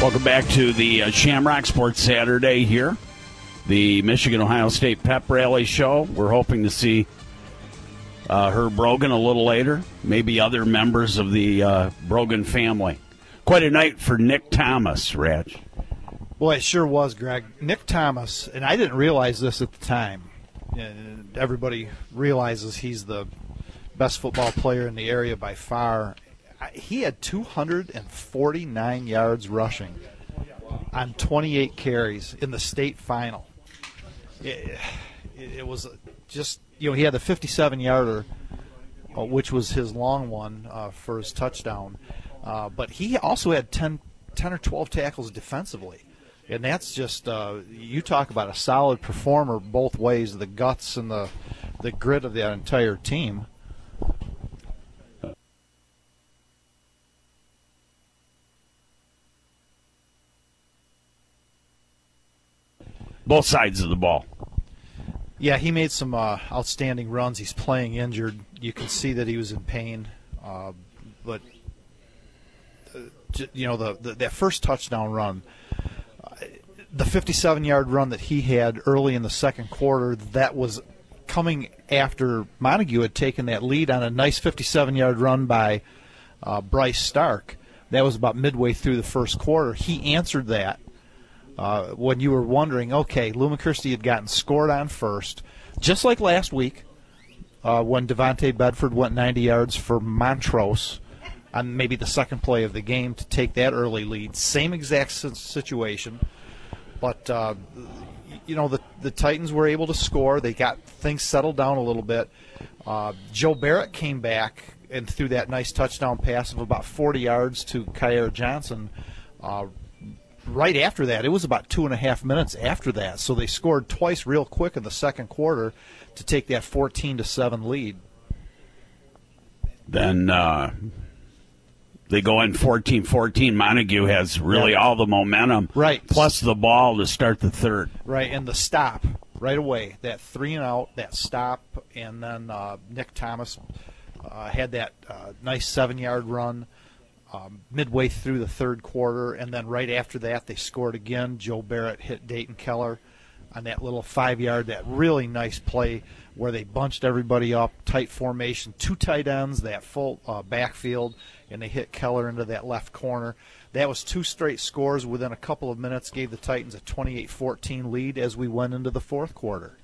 Welcome back to the Shamrock Sports Saturday here, the Michigan-Ohio State Pep Rally Show. We're hoping to see Herb Brogan a little later, maybe other members of the Brogan family. Quite a night for Nick Thomas, Raj. Boy, it sure was, Greg. Nick Thomas, and I didn't realize this at the time. Everybody realizes he's the best football player in the area by far. He had 249 yards rushing on 28 carries in the state final. It was just, he had the 57-yarder, which was his long one for his touchdown. But he also had 10 or 12 tackles defensively. And that's just, you talk about a solid performer both ways, the guts and the grit of that entire team. Both sides of the ball. Yeah, he made some outstanding runs. He's playing injured. You can see that he was in pain. But, that first touchdown run, the 57-yard run that he had early in the second quarter, that was coming after Montague had taken that lead on a nice 57-yard run by Bryce Stark. That was about midway through the first quarter. He answered that. When you were wondering, okay, Lou McChristy had gotten scored on first, just like last week when Devontae Bedford went 90 yards for Montrose on maybe the second play of the game to take that early lead. Same exact situation, but the Titans were able to score. They got things settled down a little bit. Joe Barrett came back and threw that nice touchdown pass of about 40 yards to Kyer Johnson. Right after that, it was about 2.5 minutes after that, so they scored twice real quick in the second quarter to take that 14-7 lead. Then they go in 14-14. Montague has really all the momentum, right? Plus the ball to start the third, right? And the stop right away, that 3-and-out, that stop, and then Nick Thomas had that nice 7-yard run. Midway through the third quarter, and then right after that they scored again. Joe Barrett hit Dayton Keller on that little 5-yard, that really nice play where they bunched everybody up, tight formation, 2 tight ends, that full backfield, and they hit Keller into that left corner. That was 2 straight scores within a couple of minutes, gave the Titans a 28-14 lead as we went into the fourth quarter.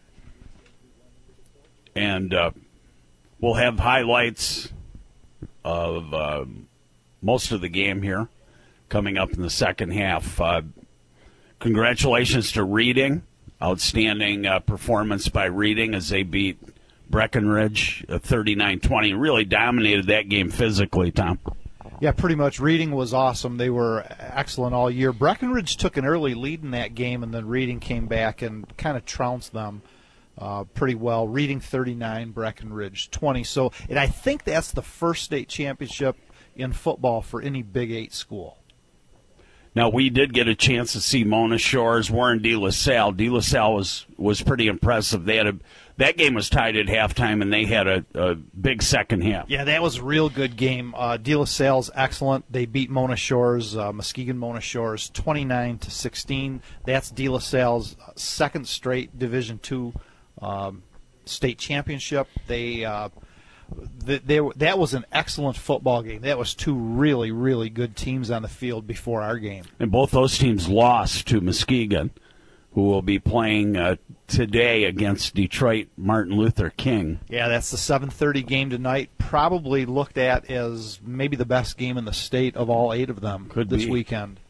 And we'll have highlights of most of the game here coming up in the second half. Congratulations to Reading. Outstanding performance by Reading as they beat Breckenridge 39-20. Really dominated that game physically, Tom. Yeah, pretty much. Reading was awesome. They were excellent all year. Breckenridge took an early lead in that game, and then Reading came back and kind of trounced them pretty well. Reading 39, Breckenridge 20. So, and I think that's the first state championship in football for any Big 8 school. Now, we did get a chance to see Mona Shores, Warren De La Salle. De La Salle was pretty impressive. They had that game was tied at halftime, and they had a big second half. Yeah, that was a real good game. De La Salle's excellent. They beat Mona Shores, Muskegon Mona Shores, 29-16. That's De La Salle's second straight Division II state championship. That was an excellent football game. That was 2 really, really good teams on the field before our game. And both those teams lost to Muskegon, who will be playing today against Detroit Martin Luther King. Yeah, that's the 7:30 game tonight. Probably looked at as maybe the best game in the state of all 8 of them this weekend.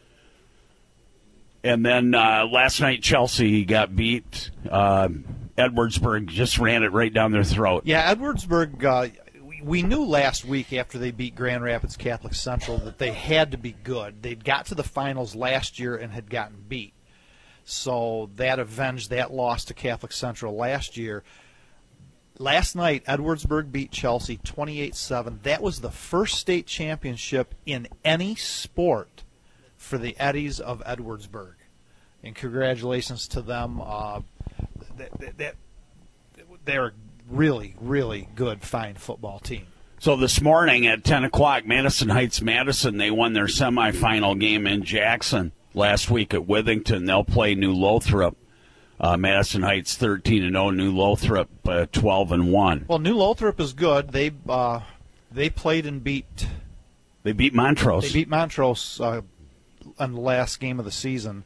And then last night, Chelsea got beat. Edwardsburg just ran it right down their throat. Yeah, Edwardsburg, we knew last week after they beat Grand Rapids Catholic Central that they had to be good. They'd got to the finals last year and had gotten beat. So that avenged that loss to Catholic Central last year. Last night, Edwardsburg beat Chelsea 28-7. That was the first state championship in any sport for the Eddies of Edwardsburg. And congratulations to them. They're a really, really good, fine football team. So this morning at 10 o'clock, Madison Heights-Madison, they won their semifinal game in Jackson last week at Withington. They'll play New Lothrop. Madison Heights 13-0, New Lothrop 12-1. Well, New Lothrop is good. They played and beat. They beat Montrose. They beat Montrose on the last game of the season.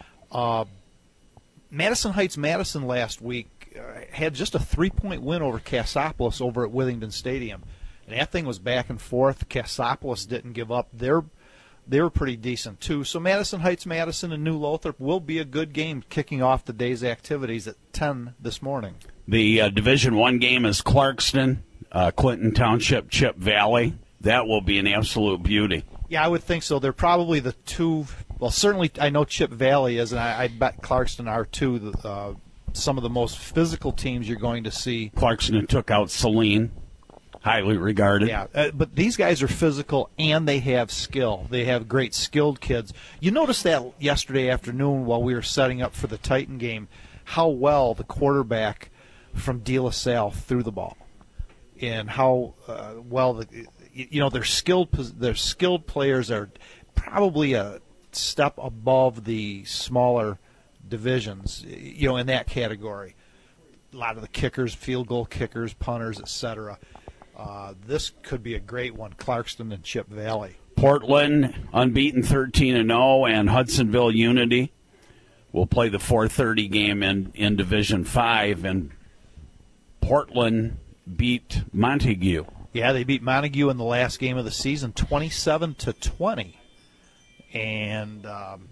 Madison Heights-Madison last week had just a 3-point win over Cassopolis over at Withington Stadium. And that thing was back and forth. Cassopolis didn't give up. They were pretty decent, too. So Madison Heights-Madison and New Lothrop will be a good game kicking off the day's activities at 10 this morning. The Division I game is Clarkston, Clinton Township, Chip Valley. That will be an absolute beauty. Yeah, I would think so. They're probably the two. Well, certainly I know Chip Valley is, and I bet Clarkston are, too. Some of the most physical teams you're going to see. Clarkston took out Saline. Highly regarded. Yeah, but these guys are physical and they have skill. They have great skilled kids. You noticed that yesterday afternoon while we were setting up for the Titan game, how well the quarterback from De La Salle threw the ball, and how well their skilled players are probably a step above the smaller divisions. In that category, a lot of the kickers, field goal kickers, punters, etc. This could be a great one, Clarkston and Chip Valley. Portland, unbeaten 13-0, and Hudsonville Unity will play the 4:30 game in Division 5, and Portland beat Montague. Yeah, they beat Montague in the last game of the season, 27-20. And,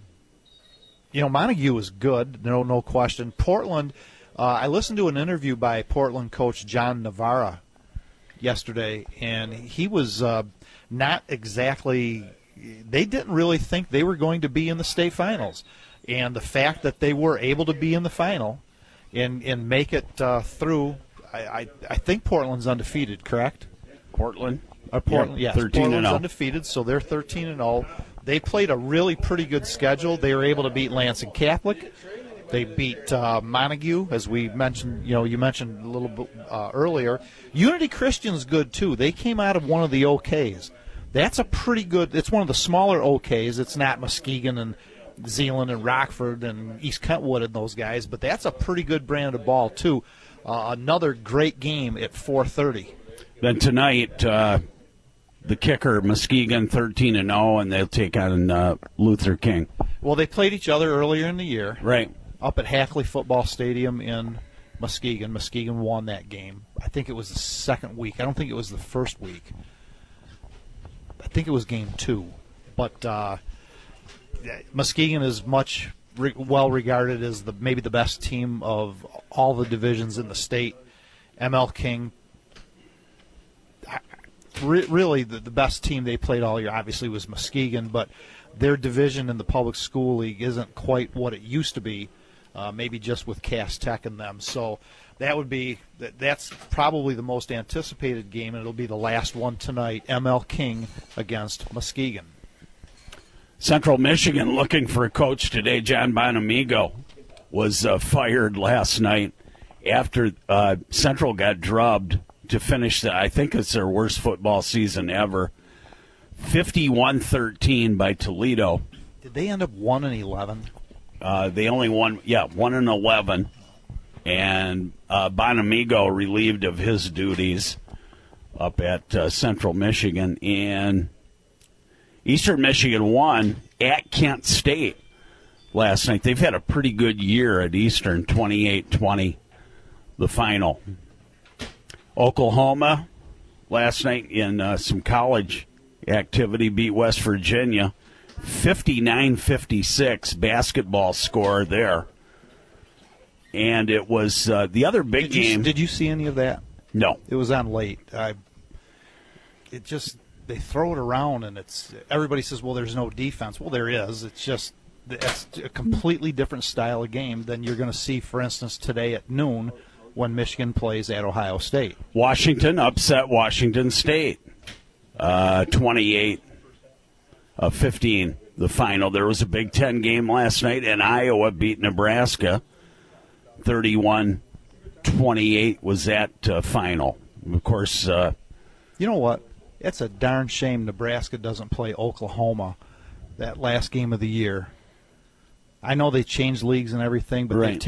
Montague was good, no question. Portland, I listened to an interview by Portland coach John Navarra yesterday, and he was not exactly – they didn't really think they were going to be in the state finals. And the fact that they were able to be in the final and make it through, I think Portland's undefeated, correct? Portland? Yes, 13-0. Portland's undefeated, so they're 13-0. They played a really pretty good schedule. They were able to beat Lansing Catholic. They beat Montague, as we mentioned. You mentioned a little bit earlier. Unity Christian's good too. They came out of one of the OKs. That's a pretty good. It's one of the smaller OKs. It's not Muskegon and Zeeland and Rockford and East Kentwood and those guys, but that's a pretty good brand of ball too. Another great game at 4:30. Then tonight, the kicker Muskegon 13-0, and they'll take on Luther King. Well, they played each other earlier in the year. Right. Up at Hackley Football Stadium in Muskegon. Muskegon won that game. I think it was the second week. I don't think it was the first week. I think it was game 2. But Muskegon is much well regarded as maybe the best team of all the divisions in the state. ML King, really the best team they played all year obviously was Muskegon, but their division in the public school league isn't quite what it used to be. Maybe just with Cass Tech and them. So that's probably the most anticipated game, and it'll be the last one tonight, ML King against Muskegon. Central Michigan looking for a coach today. John Bonamigo was fired last night after Central got drubbed to finish I think it's their worst football season ever. 51-13 by Toledo. Did they end up 1-11? They only won, 1-11, and Bonamigo relieved of his duties up at Central Michigan, and Eastern Michigan won at Kent State last night. They've had a pretty good year at Eastern, 28-20, the final. Oklahoma last night in some college activity beat West Virginia. 59-56 basketball score there. And it was the other big game. Did you see any of that? No. It was on late. They throw it around, and everybody says, well, there's no defense. Well, there is. It's a completely different style of game than you're going to see, for instance, today at noon when Michigan plays at Ohio State. Washington upset Washington State. 28-15, the final. There was a Big Ten game last night, and Iowa beat Nebraska. 31-28 was that final. Of course, You know what? It's a darn shame Nebraska doesn't play Oklahoma that last game of the year. I know they changed leagues and everything, but they've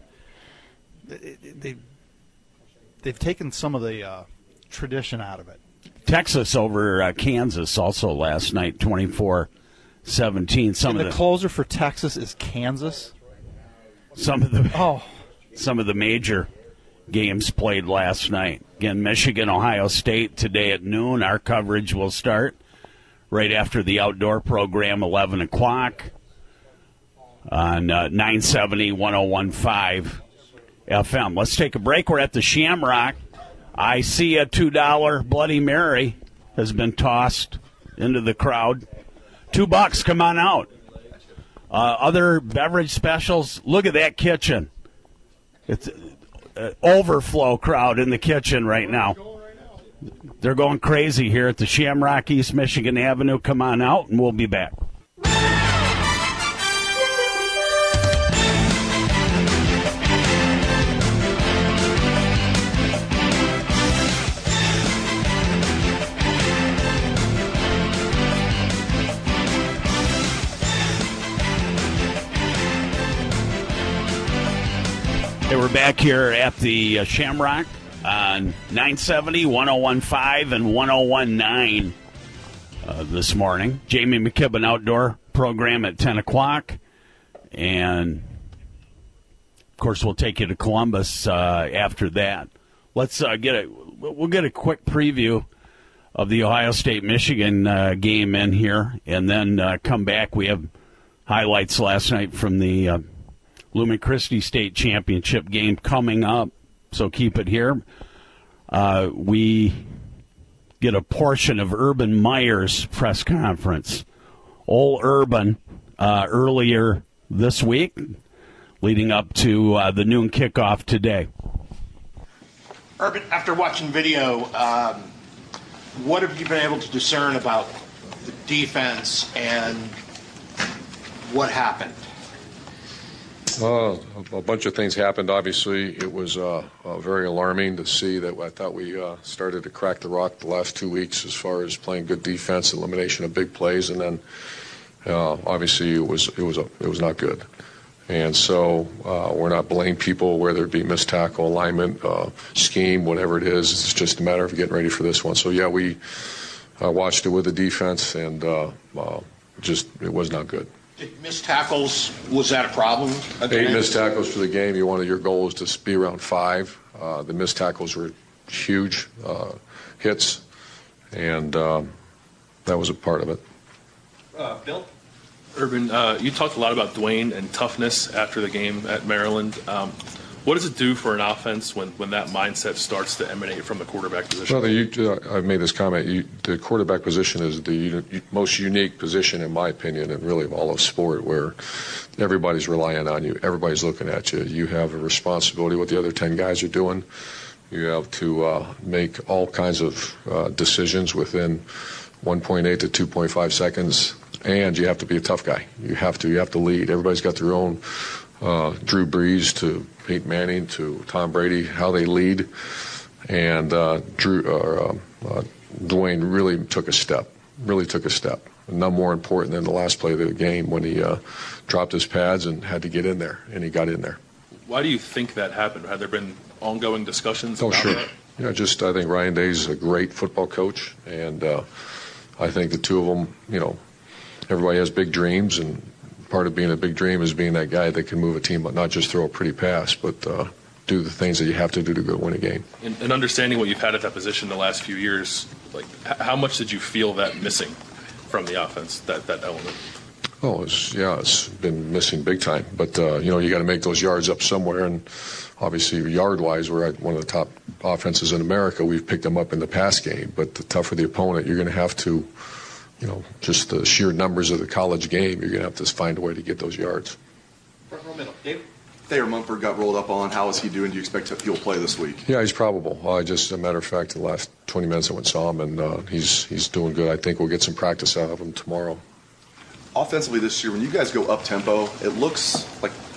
taken some of the tradition out of it. Texas over Kansas also last night, 24-17. The closer for Texas is Kansas. Some of the major games played last night. Again, Michigan, Ohio State today at noon. Our coverage will start right after the outdoor program, 11 o'clock on 970 1015 FM. Let's take a break. We're at the Shamrock. I see a $2 Bloody Mary has been tossed into the crowd. $2, come on out. Other beverage specials, look at that kitchen. It's an overflow crowd in the kitchen right now. They're going crazy here at the Shamrock, East Michigan Avenue. Come on out, and we'll be back. Hey, we're back here at the Shamrock on 970, 1015, and 1019 this morning. Jamie McKibben outdoor program at 10 o'clock. And, of course, we'll take you to Columbus after that. Let's we'll get a quick preview of the Ohio State-Michigan game in here, and then come back. We have highlights last night from the Lumen Christi State Championship game coming up, so keep it here. We get a portion of Urban Meyer's press conference. Old Urban earlier this week, leading up to the noon kickoff today. Urban, after watching video, what have you been able to discern about the defense and what happened? A bunch of things happened. Obviously, it was very alarming to see that. I thought we started to crack the rock the last 2 weeks as far as playing good defense, elimination of big plays, and then obviously it was not good. And so we're not blaming people, whether it be missed tackle, alignment, scheme, whatever it is. It's just a matter of getting ready for this one. So yeah, we watched it with the defense, and it was not good. Missed tackles, was that a problem? 8 missed tackles for the game. Your goal is to be around 5. The missed tackles were huge hits, and that was a part of it. Bill? Urban, you talked a lot about Dwayne and toughness after the game at Maryland. What does it do for an offense when that mindset starts to emanate from the quarterback position? Well, I've made this comment. The quarterback position is the most unique position, in my opinion, and really of all of sport, where everybody's relying on you. Everybody's looking at you. You have a responsibility what the other 10 guys are doing. You have to make all kinds of decisions within 1.8 to 2.5 seconds, and you have to be a tough guy. You have to lead. Everybody's got their own Drew Brees to Peyton Manning to Tom Brady, how they lead, and Dwayne really took a step, and none more important than the last play of the game when he dropped his pads and had to get in there, and he got in there. Why do you think that happened? Have there been ongoing discussions about that? Yeah, I think Ryan Day is a great football coach, and I think the two of them, everybody has big dreams, and part of being a big dream is being that guy that can move a team, but not just throw a pretty pass, but do the things that you have to do to go win a game. And understanding what you've had at that position the last few years, how much did you feel that missing from the offense, that element? Oh, it's been missing big time. But, you got to make those yards up somewhere. And obviously, yard-wise, we're at one of the top offenses in America. We've picked them up in the pass game. But the tougher the opponent, you're going to have to, just the sheer numbers of the college game, you're going to have to find a way to get those yards. Front row middle. Dave? Thayer Mumford got rolled up on. How is he doing? Do you expect he'll play this week? Yeah, he's probable. Just a matter of fact, the last 20 minutes I went and saw him, and he's doing good. I think we'll get some practice out of him tomorrow. Offensively this year, when you guys go up-tempo, it looks like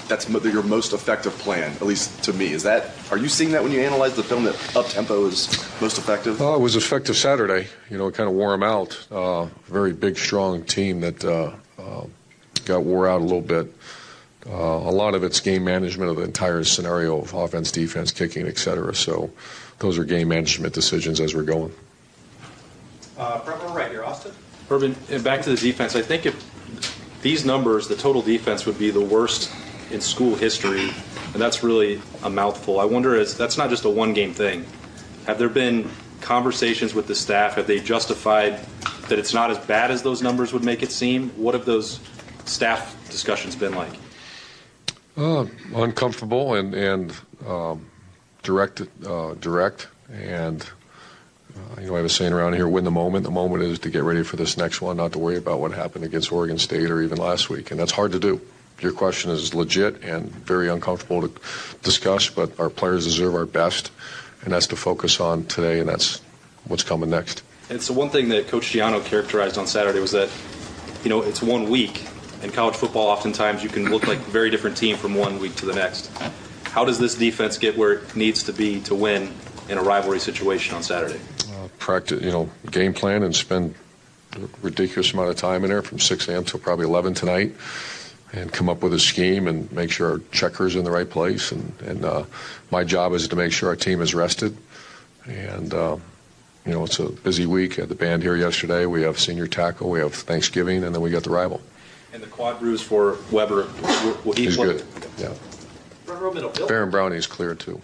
that's your most effective plan, at least to me. Are you seeing that when you analyze the film, that up-tempo is most effective? It was effective Saturday. It kind of wore them out. Very big, strong team that got wore out a little bit. A lot of it's game management of the entire scenario of offense, defense, kicking, et cetera. So those are game management decisions as we're going. Front row right here, Austin. Urban, back to the defense. I think if these numbers, the total defense would be the worst in school history, and that's really a mouthful. I wonder, that's not just a one-game thing. Have there been conversations with the staff? Have they justified that it's not as bad as those numbers would make it seem? What have those staff discussions been like? Uncomfortable and direct, and I have a saying around here: win the moment. The moment is to get ready for this next one, not to worry about what happened against Oregon State or even last week, and that's hard to do. Your question is legit and very uncomfortable to discuss, but our players deserve our best, and that's to focus on today, and that's what's coming next. And so one thing that Coach Giano characterized on Saturday was that, it's 1 week. In college football, oftentimes you can look like a very different team from 1 week to the next. How does this defense get where it needs to be to win in a rivalry situation on Saturday? Practice, game plan and spend a ridiculous amount of time in there from 6 a.m. till probably 11 tonight, and come up with a scheme and make sure our checker's in the right place. And my job is to make sure our team is rested. And, it's a busy week. I had the band here yesterday. We have senior tackle. We have Thanksgiving, and then we got the rival. And the quad bruise for Weber, will he He's play? good, yeah. Front row middle, Bill. Baron Brownie's clear, too.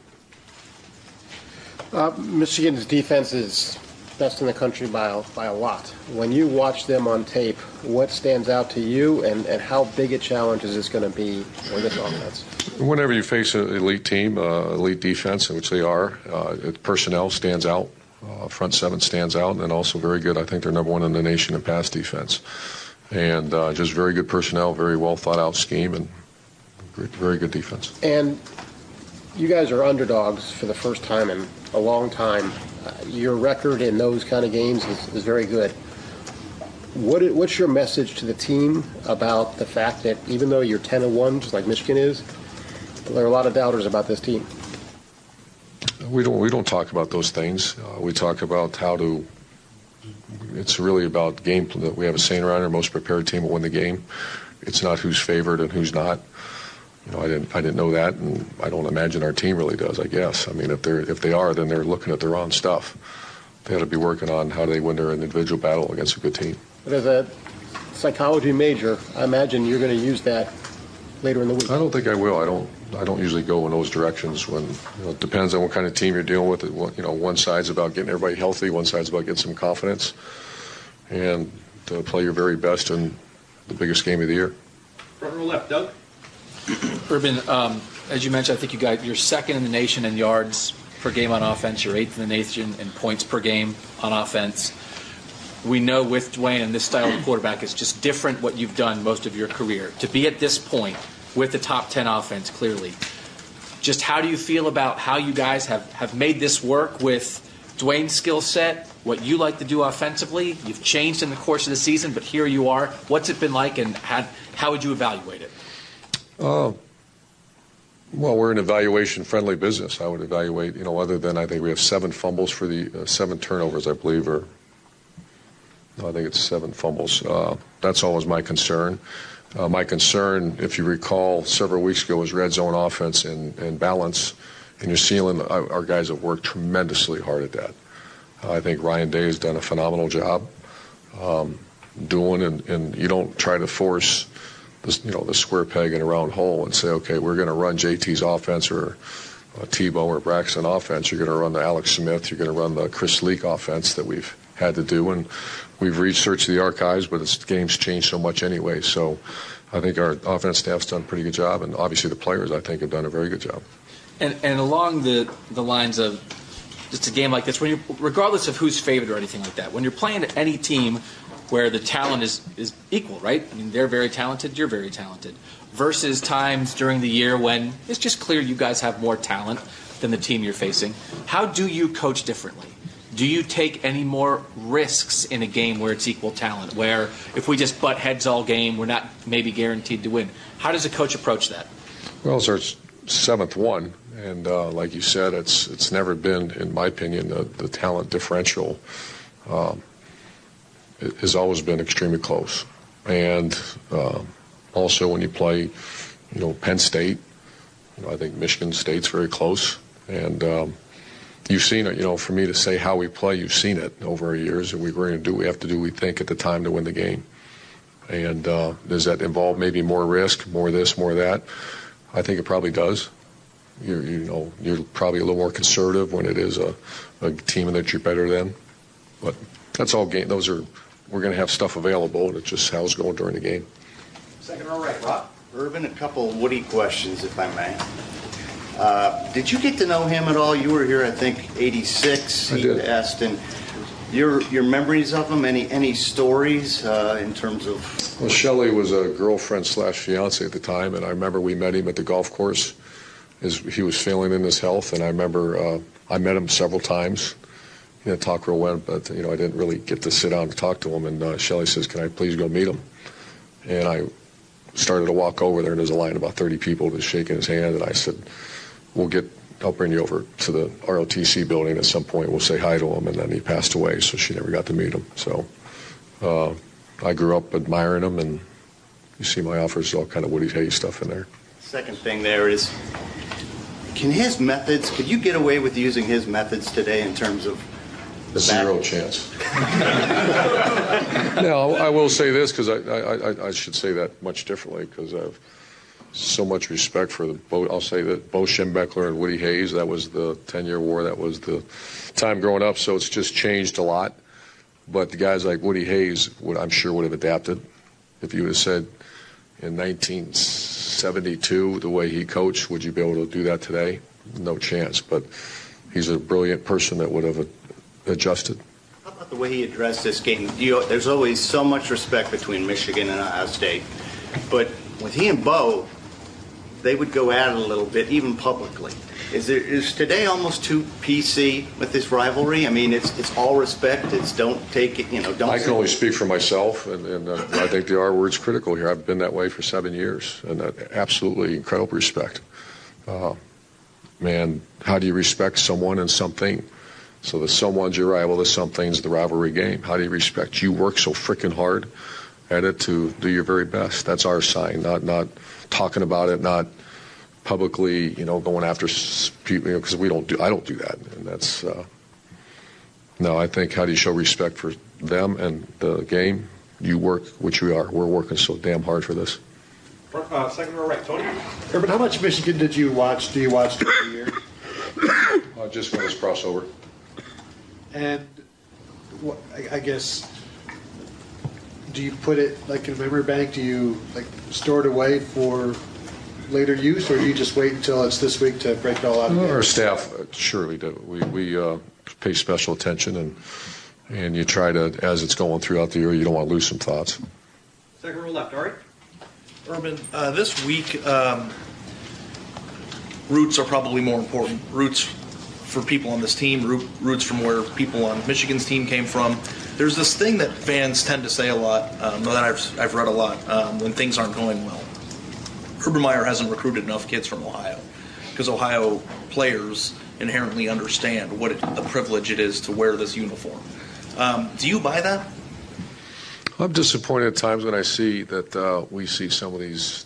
Michigan's defense is best in the country by a lot. When you watch them on tape, what stands out to you, and how big a challenge is this going to be for this offense? Whenever you face an elite team, elite defense, which they are, personnel stands out. Front seven stands out, and then also very good. I think they're number one in the nation in pass defense. And just very good personnel, very well thought out scheme, and very good defense. And you guys are underdogs for the first time in a long time. Your record in those kind of games is very good. What's your message to the team about the fact that even though you're 10-1, just like Michigan is, there are a lot of doubters about this team? We don't talk about those things. We talk about how to. It's really about game. We have a saying around here: most prepared team will win the game. It's not who's favored and who's not. I didn't know that, and I don't imagine our team really does. I guess. I mean, if they are, then they're looking at their own stuff. They ought to be working on how they win their individual battle against a good team. But as a psychology major, I imagine you're going to use that later in the week. I don't think I will. I don't usually go in those directions. When it depends on what kind of team you're dealing with. One side's about getting everybody healthy. One side's about getting some confidence, and to play your very best in the biggest game of the year. Front row left, Doug. Urban, as you mentioned, I think you're second in the nation in yards per game on offense. You're eighth in the nation in points per game on offense. We know with Dwayne and this style of quarterback, it's just different what you've done most of your career. To be at this point with the top 10 offense, clearly, just how do you feel about how you guys have made this work with Dwayne's skill set, what you like to do offensively? You've changed in the course of the season, but here you are. What's it been like, and how would you evaluate it? Well, we're an evaluation-friendly business. I would evaluate, other than I think we have 7 fumbles for the 7 turnovers, I believe, or no, I think it's 7 fumbles. That's always my concern. My concern, if you recall, several weeks ago was red zone offense and balance, and you're seeing our guys have worked tremendously hard at that. I think Ryan Day has done a phenomenal job doing, and you don't try to force the square peg in a round hole and say, okay, we're going to run JT's offense or Tebow or Braxton offense. You're going to run the Alex Smith. You're going to run the Chris Leak offense that we've had to do. And we've researched the archives, but the game's changed so much anyway. So I think our offense staff's done a pretty good job, and obviously the players, I think, have done a very good job. And along the lines of just a game like this, regardless of who's favored or anything like that, when you're playing any team where the talent is equal, right? I mean, they're very talented, you're very talented, versus times during the year when it's just clear you guys have more talent than the team you're facing. How do you coach differently? Do you take any more risks in a game where it's equal talent, where if we just butt heads all game, we're not maybe guaranteed to win? How does a coach approach that? Well, it's our 7th one, and like you said, it's never been, in my opinion, the talent differential has always been extremely close. And also when you play, Penn State, I think Michigan State's very close. And you've seen it, for me to say how we play, you've seen it over the years, and we have to do what we think at the time to win the game. And does that involve maybe more risk, more this, more that? I think it probably does. You're probably a little more conservative when it is a team that you're better than. But that's all game. We're going to have stuff available, and it's just how it's going during the game. Second row right, Rob. Urban, a couple Woody questions, if I may. Did you get to know him at all? You were here, I think, 86. I did. Asked, and your memories of him, any stories in terms of? Well, Shelley was a girlfriend/fiance at the time, and I remember we met him at the golf course as he was failing in his health, and I remember I met him several times. Talk real well, but I didn't really get to sit down and talk to him. And Shelley says, "Can I please go meet him?" And I started to walk over there, and there's a line of about 30 people just shaking his hand. And I said, I'll bring you over to the ROTC building at some point. We'll say hi to him. And then he passed away, so she never got to meet him. So I grew up admiring him, and you see my offers, all kind of Woody Hayes stuff in there. Second thing there is, could you get away with using his methods today in terms of Zero chance. Now, I will say this, because I should say that much differently, because I have so much respect for I'll say that Bo Schembechler and Woody Hayes, that was the 10-year war, that was the time growing up, so it's just changed a lot. But the guys like Woody Hayes, I'm sure would have adapted. If you would have said in 1972, the way he coached, would you be able to do that today? No chance, but he's a brilliant person that would have adjusted. How about the way he addressed this game? There's always so much respect between Michigan and Ohio State, but with he and Bo, they would go at it a little bit, even publicly. Is today almost too PC with this rivalry? I mean, it's all respect. It's don't take it, don't. I can only speak for myself, and I think the R word's critical here. I've been that way for 7 years, and absolutely incredible respect. Man, how do you respect someone and something? So the someone's your rival, the something's the rivalry game. How do you respect? You work so freaking hard at it to do your very best. That's our sign, not talking about it, not publicly, going after people, because I don't do that. And that's, no, I think how do you show respect for them and the game? You work, which we are. We're working so damn hard for this. Second row right, Tony. Urban, how much Michigan do you watch every year? Just when it's crossover. And I guess, do you put it like in a memory bank? Do you store it away for later use, or do you just wait until it's this week to break it all out again? Our staff surely do. We pay special attention, and you try to, as it's going throughout the year, you don't want to lose some thoughts. Second row left, Ari. Urban, this week, roots are probably more important. Roots for people on this team, roots from where people on Michigan's team came from. There's this thing that fans tend to say a lot, that I've read a lot, when things aren't going well. Urban Meyer hasn't recruited enough kids from Ohio, because Ohio players inherently understand the privilege it is to wear this uniform. Do you buy that? I'm disappointed at times when I see that we see some of these,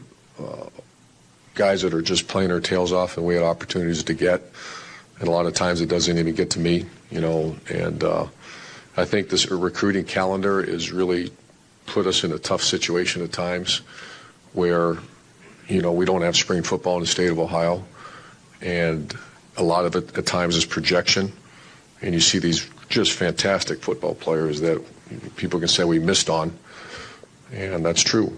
guys that are just playing their tails off, and we had opportunities to get. And a lot of times it doesn't even get to me, and I think this recruiting calendar has really put us in a tough situation at times where, we don't have spring football in the state of Ohio, and a lot of it at times is projection, and you see these just fantastic football players that people can say we missed on, and that's true.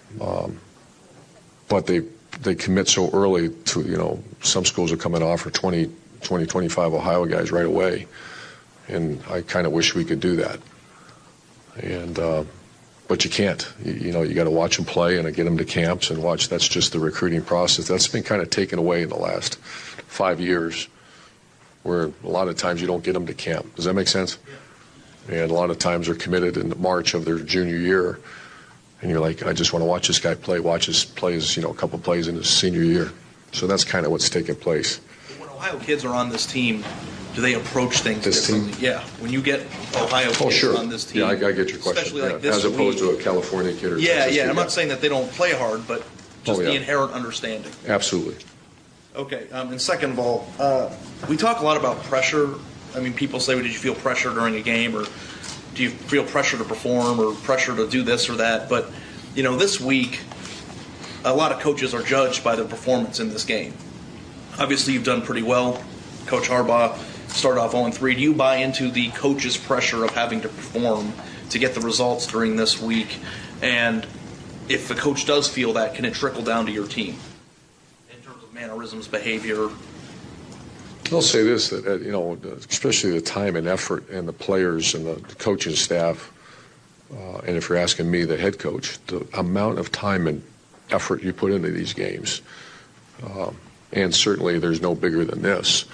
But they commit so early to, some schools are coming off for 20, 25 Ohio guys right away, and I kind of wish we could do that. And but you can't. You got to watch them play and get them to camps and watch. That's just the recruiting process. That's been kind of taken away in the last 5 years, where a lot of times you don't get them to camp. Does that make sense? And a lot of times they're committed in March of their junior year, And you're like, I just want to watch this guy play, watch his plays, a couple plays in his senior year. So that's kind of what's taking place. When Ohio kids are on this team, do they approach things this differently? Team? Yeah, when you get Ohio kids on this team. Yeah, I get your question. Especially like this as opposed week. to a California kid or Yeah, Texas kid. I'm not saying that they don't play hard, but just the inherent understanding. Absolutely. Okay, and second of all, we talk a lot about pressure. I mean, people say, well, did you feel pressure during a game, or do you feel pressure to perform, or pressure to do this or that? But, this week, a lot of coaches are judged by their performance in this game. Obviously, you've done pretty well. Coach Harbaugh started off 0-3. Do you buy into the coach's pressure of having to perform to get the results during this week? And if the coach does feel that, can it trickle down to your team in terms of mannerisms, behavior? I'll say this, that especially the time and effort and the players and the coaching staff, and if you're asking me, the head coach, the amount of time and effort you put into these games, and certainly there's no bigger than this.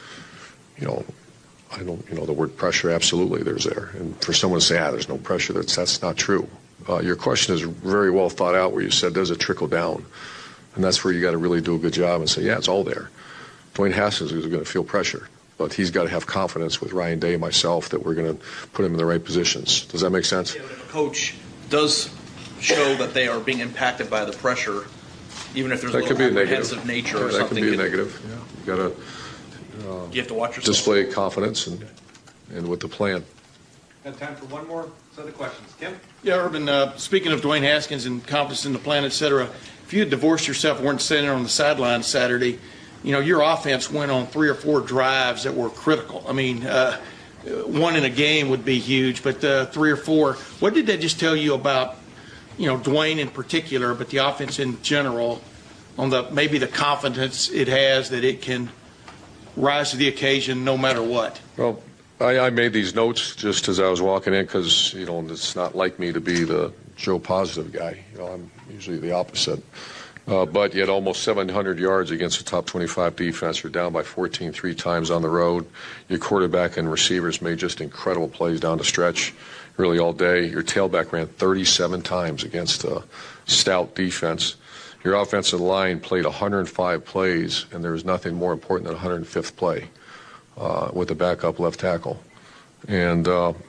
I don't, the word pressure, absolutely there's there. And for someone to say, there's no pressure, that's not true. Your question is very well thought out where you said, does it trickle down? And that's where you got to really do a good job and say, yeah, it's all there. Dwayne Haskins is going to feel pressure, but he's got to have confidence with Ryan Day, myself, that we're going to put him in the right positions. Does that make sense? Yeah, but if a coach does show that they are being impacted by the pressure, even if there's a little apprehensive nature or something. That can be a negative. Yeah. You got to you have to watch yourself. Display confidence and with the plan. Got time for one more set of questions. Kim? Yeah, Urban, speaking of Dwayne Haskins and confidence in the plan, et cetera, if you had divorced yourself and weren't sitting on the sideline Saturday, your offense went on 3 or 4 drives that were critical. I mean, one in a game would be huge, but 3 or 4. What did that just tell you about, Dwayne in particular, but the offense in general, on maybe the confidence it has that it can rise to the occasion no matter what? Well, I made these notes just as I was walking in because, it's not like me to be the Joe Positive guy. I'm usually the opposite. But you had almost 700 yards against a top 25 defense. You're down by 14 3 times on the road. Your quarterback and receivers made just incredible plays down the stretch really all day. Your tailback ran 37 times against a stout defense. Your offensive line played 105 plays, and there was nothing more important than 105th play with a backup left tackle. And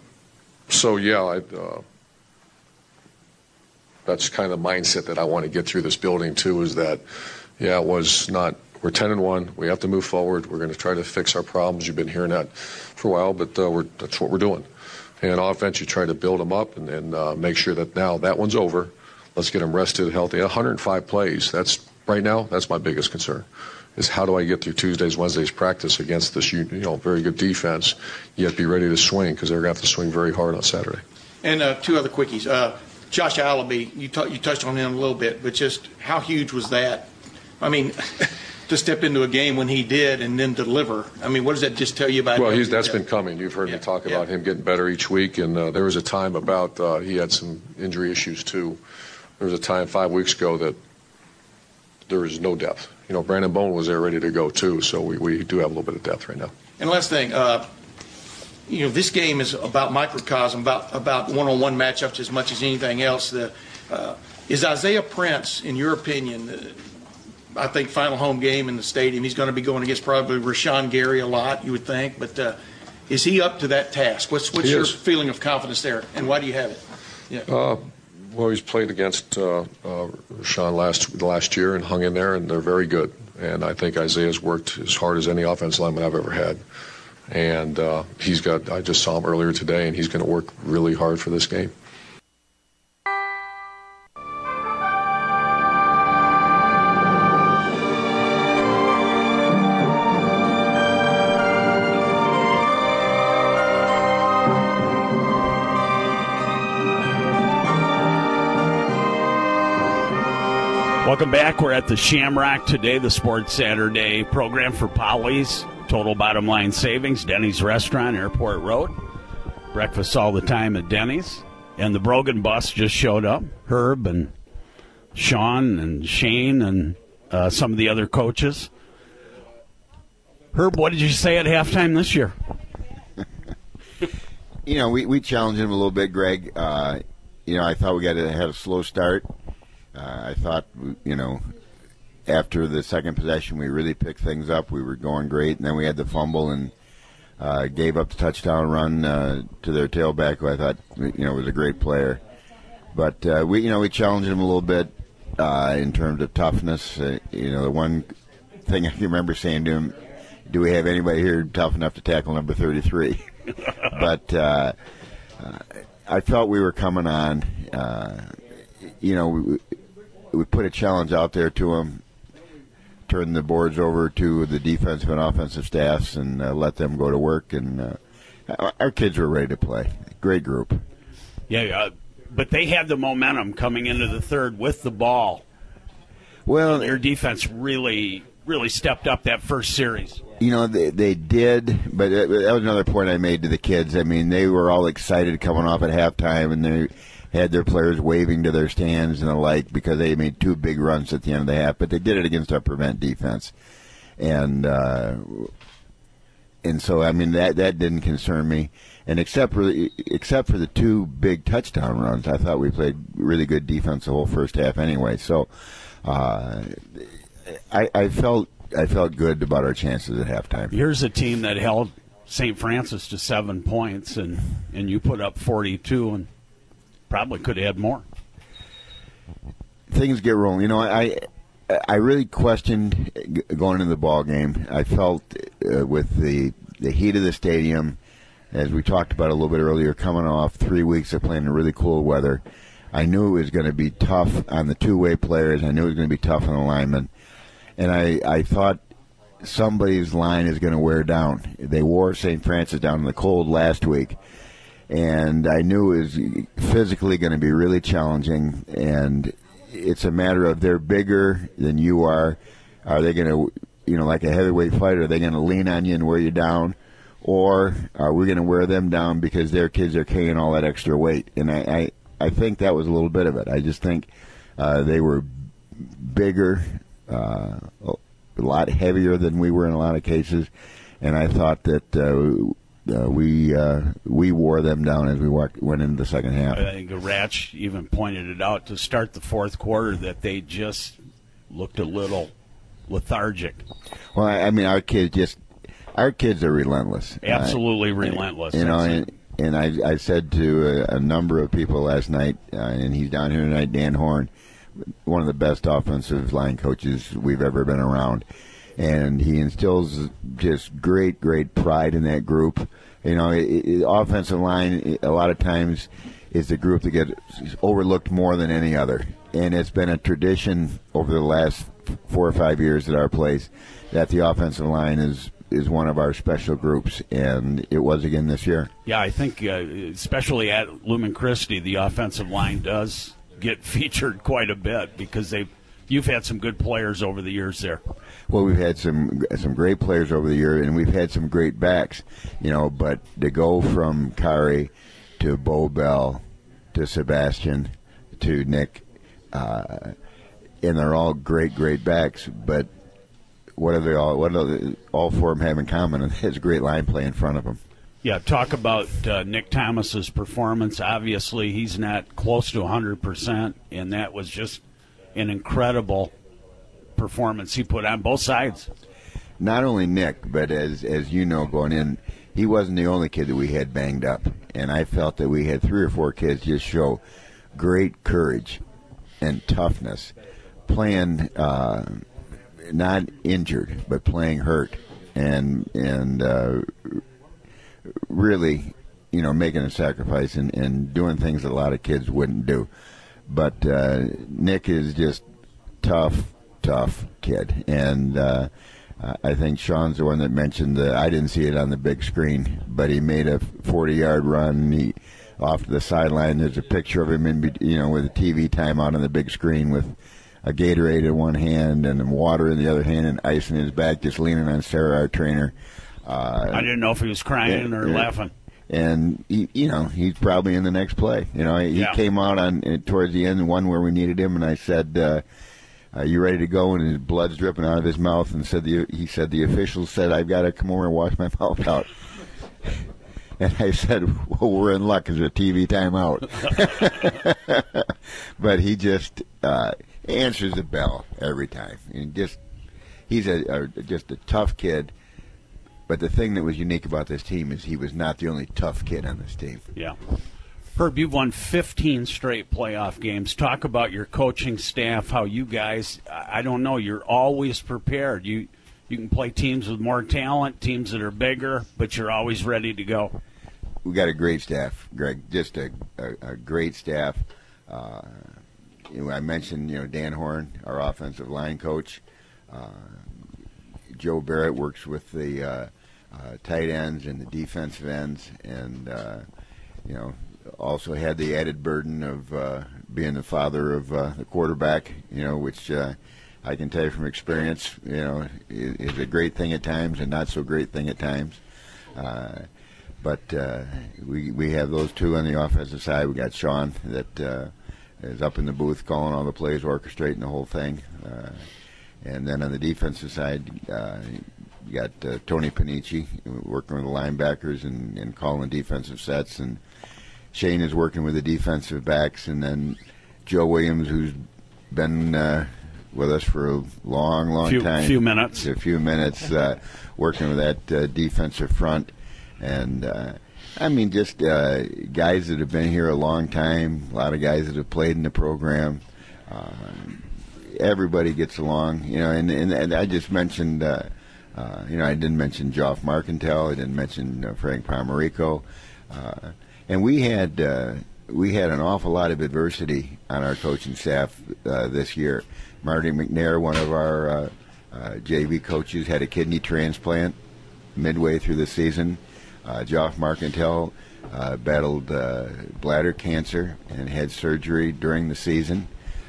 that's kind of the mindset that I want to get through this building, too, is that, it was not, we're 10-1. We have to move forward. We're going to try to fix our problems. You've been hearing that for a while, but that's what we're doing. And offense, you try to build them up and make sure that now that one's over. Let's get them rested, healthy. 105 plays. Right now, that's my biggest concern, is how do I get through Tuesdays, Wednesdays practice against this, very good defense, yet be ready to swing because they're going to have to swing very hard on Saturday. And 2 other quickies. Josh Allaby, you touched on him a little bit, but just how huge was that? I mean, to step into a game when he did and then deliver. I mean, what does that just tell you about him? Well, that's been coming. You've heard me talk about him getting better each week, and there was a time about he had some injury issues too. There was a time 5 weeks ago that there was no depth. Brandon Bone was there ready to go too, so we do have a little bit of depth right now. And last thing, this game is about microcosm, about one-on-one matchups as much as anything else. Is Isaiah Prince, in your opinion, I think final home game in the stadium, he's going to be going against probably Rashawn Gary a lot, you would think, but is he up to that task? What's your feeling of confidence there, and why do you have it? Yeah. Well, he's played against Rashawn last year and hung in there, and they're very good. And I think Isaiah's worked as hard as any offensive lineman I've ever had. And I just saw him earlier today, and he's going to work really hard for this game. Welcome back. We're at the Shamrock today, the Sports Saturday program for Polly's. Total Bottom Line Savings, Denny's Restaurant, Airport Road. Breakfast all the time at Denny's. And the Brogan bus just showed up. Herb and Sean and Shane and some of the other coaches. Herb, what did you say at halftime this year? We challenged him a little bit, Greg. I thought we had a slow start. I thought, after the second possession, we really picked things up. We were going great, and then we had the fumble and gave up the touchdown run to their tailback, who I thought, was a great player. But we challenged him a little bit in terms of toughness. The one thing I can remember saying to him, do we have anybody here tough enough to tackle number 33? But I felt we were coming on. We put a challenge out there to him, turned the boards over to the defensive and offensive staffs, and let them go to work. And our kids were ready to play. Great group. Yeah, but they had the momentum coming into the third with the ball. Well, their defense really stepped up that first series. They did, but that was another point I made to the kids. I mean, they were all excited coming off at halftime, and they had their players waving to their stands and the like because they made 2 big runs at the end of the half. But they did it against our prevent defense, and so I mean that didn't concern me. And except for the 2 big touchdown runs, I thought we played really good defense the whole first half anyway. So I felt good about our chances at halftime. Here's a team that held St. Francis to 7 points, and you put up 42, and probably could have had more. Things get rolling. I really questioned going into the ball game. I felt with the heat of the stadium, as we talked about a little bit earlier, coming off 3 weeks of playing in really cool weather, I knew it was going to be tough on the two-way players. I knew it was going to be tough on the linemen. And I thought somebody's line is going to wear down. They wore St. Francis down in the cold last week. And I knew it was physically going to be really challenging. And it's a matter of they're bigger than you are. Are they going to, like a heavyweight fighter, are they going to lean on you and wear you down? Or are we going to wear them down because their kids are carrying all that extra weight? And I think that was a little bit of it. I just think they were bigger, a lot heavier than we were in a lot of cases, and I thought that we wore them down as we went into the second half. I think Ratch even pointed it out to start the fourth quarter that they just looked a little lethargic. Well, I mean, our kids are relentless. Absolutely relentless. And I said to a number of people last night, and he's down here tonight, Dan Horn, one of the best offensive line coaches we've ever been around. And he instills just great, great pride in that group. Offensive line, a lot of times, is the group that gets overlooked more than any other. And it's been a tradition over the last 4 or 5 years at our place that the offensive line is one of our special groups, and it was again this year. Yeah, I think especially at Lumen Christi, the offensive line does get featured quite a bit because you've had some good players over the years there. Well, we've had some great players over the year, and we've had some great backs, but to go from Kari to Bo Bell to Sebastian to Nick, and they're all great, great backs, but what do all 4 of them have in common? And it's a great line play in front of them. Yeah, talk about Nick Thomas's performance. Obviously, he's not close to 100%, and that was just an incredible performance he put on both sides. Not only Nick, but as you know, going in, he wasn't the only kid that we had banged up. And I felt that we had 3 or 4 kids just show great courage and toughness, playing not injured, but playing hurt, and really, making a sacrifice and doing things that a lot of kids wouldn't do. But Nick is just tough kid, and I think Sean's the one that mentioned I didn't see it on the big screen, but he made a 40-yard run. He off to the sideline. There's a picture of him with a TV timeout on the big screen with a Gatorade in one hand and water in the other hand and ice in his back, just leaning on Sarah, our trainer. I didn't know if he was crying or laughing. And he's probably in the next play. He came out towards the end, one where we needed him, and I said, "You ready to go?" And his blood's dripping out of his mouth. And he said the officials said, "I've got to come over and wash my mouth out." And I said, well, we're in luck because a TV timeout. But he just answers the bell every time. And he's just a tough kid. But the thing that was unique about this team is he was not the only tough kid on this team. Yeah. Herb, you've won 15 straight playoff games. Talk about your coaching staff, how you guys, I don't know, you're always prepared. You can play teams with more talent, teams that are bigger, but you're always ready to go. We got a great staff, Greg, just a great staff. I mentioned, Dan Horn, our offensive line coach. Joe Barrett works with the tight ends and the defensive ends, and, also had the added burden of being the father of the quarterback, which I can tell you from experience, is a great thing at times and not so great thing at times. But we have those two on the offensive side. We got Sean that is up in the booth calling all the plays, orchestrating the whole thing. And then on the defensive side, you got Tony Panici working with the linebackers and calling defensive sets, and Shane is working with the defensive backs, and then Joe Williams, who's been with us for a long time. A few minutes, working with that defensive front. And, just guys that have been here a long time, a lot of guys that have played in the program. Everybody gets along, and I just mentioned, I didn't mention Geoff Marcantel. I didn't mention Frank Pomerico. And we had an awful lot of adversity on our coaching staff this year. Marty McNair, one of our JV coaches, had a kidney transplant midway through the season. Geoff Marcantel battled bladder cancer and had surgery during the season.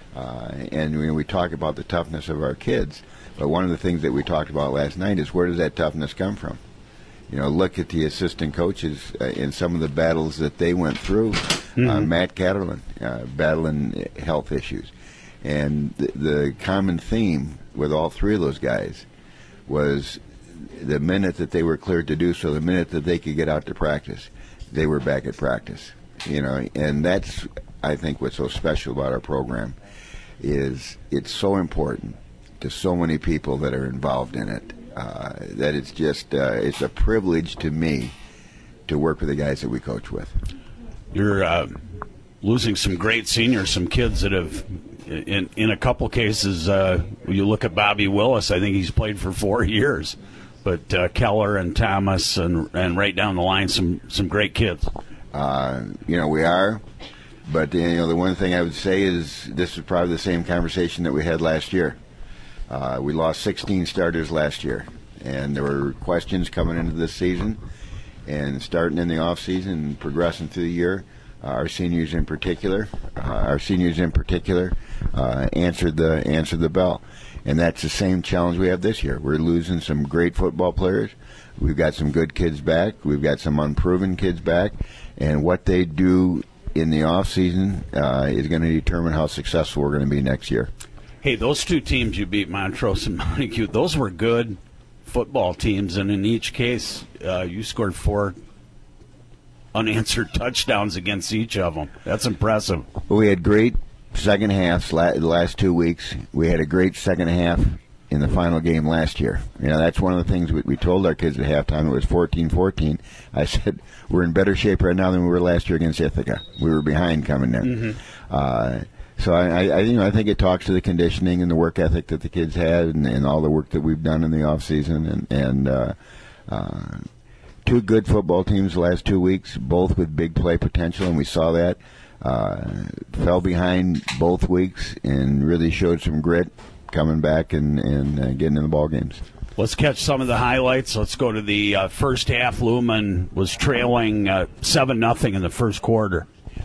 And we talk about the toughness of our kids, but one of the things that we talked about last night is, where does that toughness come from? Look at the assistant coaches in some of the battles that they went through. Matt Catterlin battling health issues. And the common theme with all three of those guys was the minute that they were cleared to do so, the minute that they could get out to practice, they were back at practice. And that's, I think, what's so special about our program is it's so important to so many people that are involved in it. That it's just it's a privilege to me to work with the guys that we coach with. You're losing some great seniors, some kids that have, in a couple cases, you look at Bobby Willis, I think he's played for 4 years. But Keller and Thomas and right down the line, some great kids. We are. But, the one thing I would say is this is probably the same conversation that we had last year. We lost 16 starters last year, and there were questions coming into this season, and starting in the off season and progressing through the year. Our seniors in particular answered the bell, and that's the same challenge we have this year. We're losing some great football players. We've got some good kids back. We've got some unproven kids back, and what they do in the off season is going to determine how successful we're going to be next year. Hey, those two teams you beat, Montrose and Montague, those were good football teams, and in each case, you scored 4 unanswered touchdowns against each of them. That's impressive. We had great second halves the last 2 weeks. We had a great second half in the final game last year. That's one of the things we told our kids at halftime. It was 14-14. I said, we're in better shape right now than we were last year against Ithaca. We were behind coming there. Mm-hmm. So I think it talks to the conditioning and the work ethic that the kids had, and all the work that we've done in the off season, and 2 good football teams the last 2 weeks, both with big play potential, and we saw that. Fell behind both weeks and really showed some grit coming back and getting in the ball games. Let's catch some of the highlights. Let's go to the first half. Lumen was trailing 7-0 in the first quarter.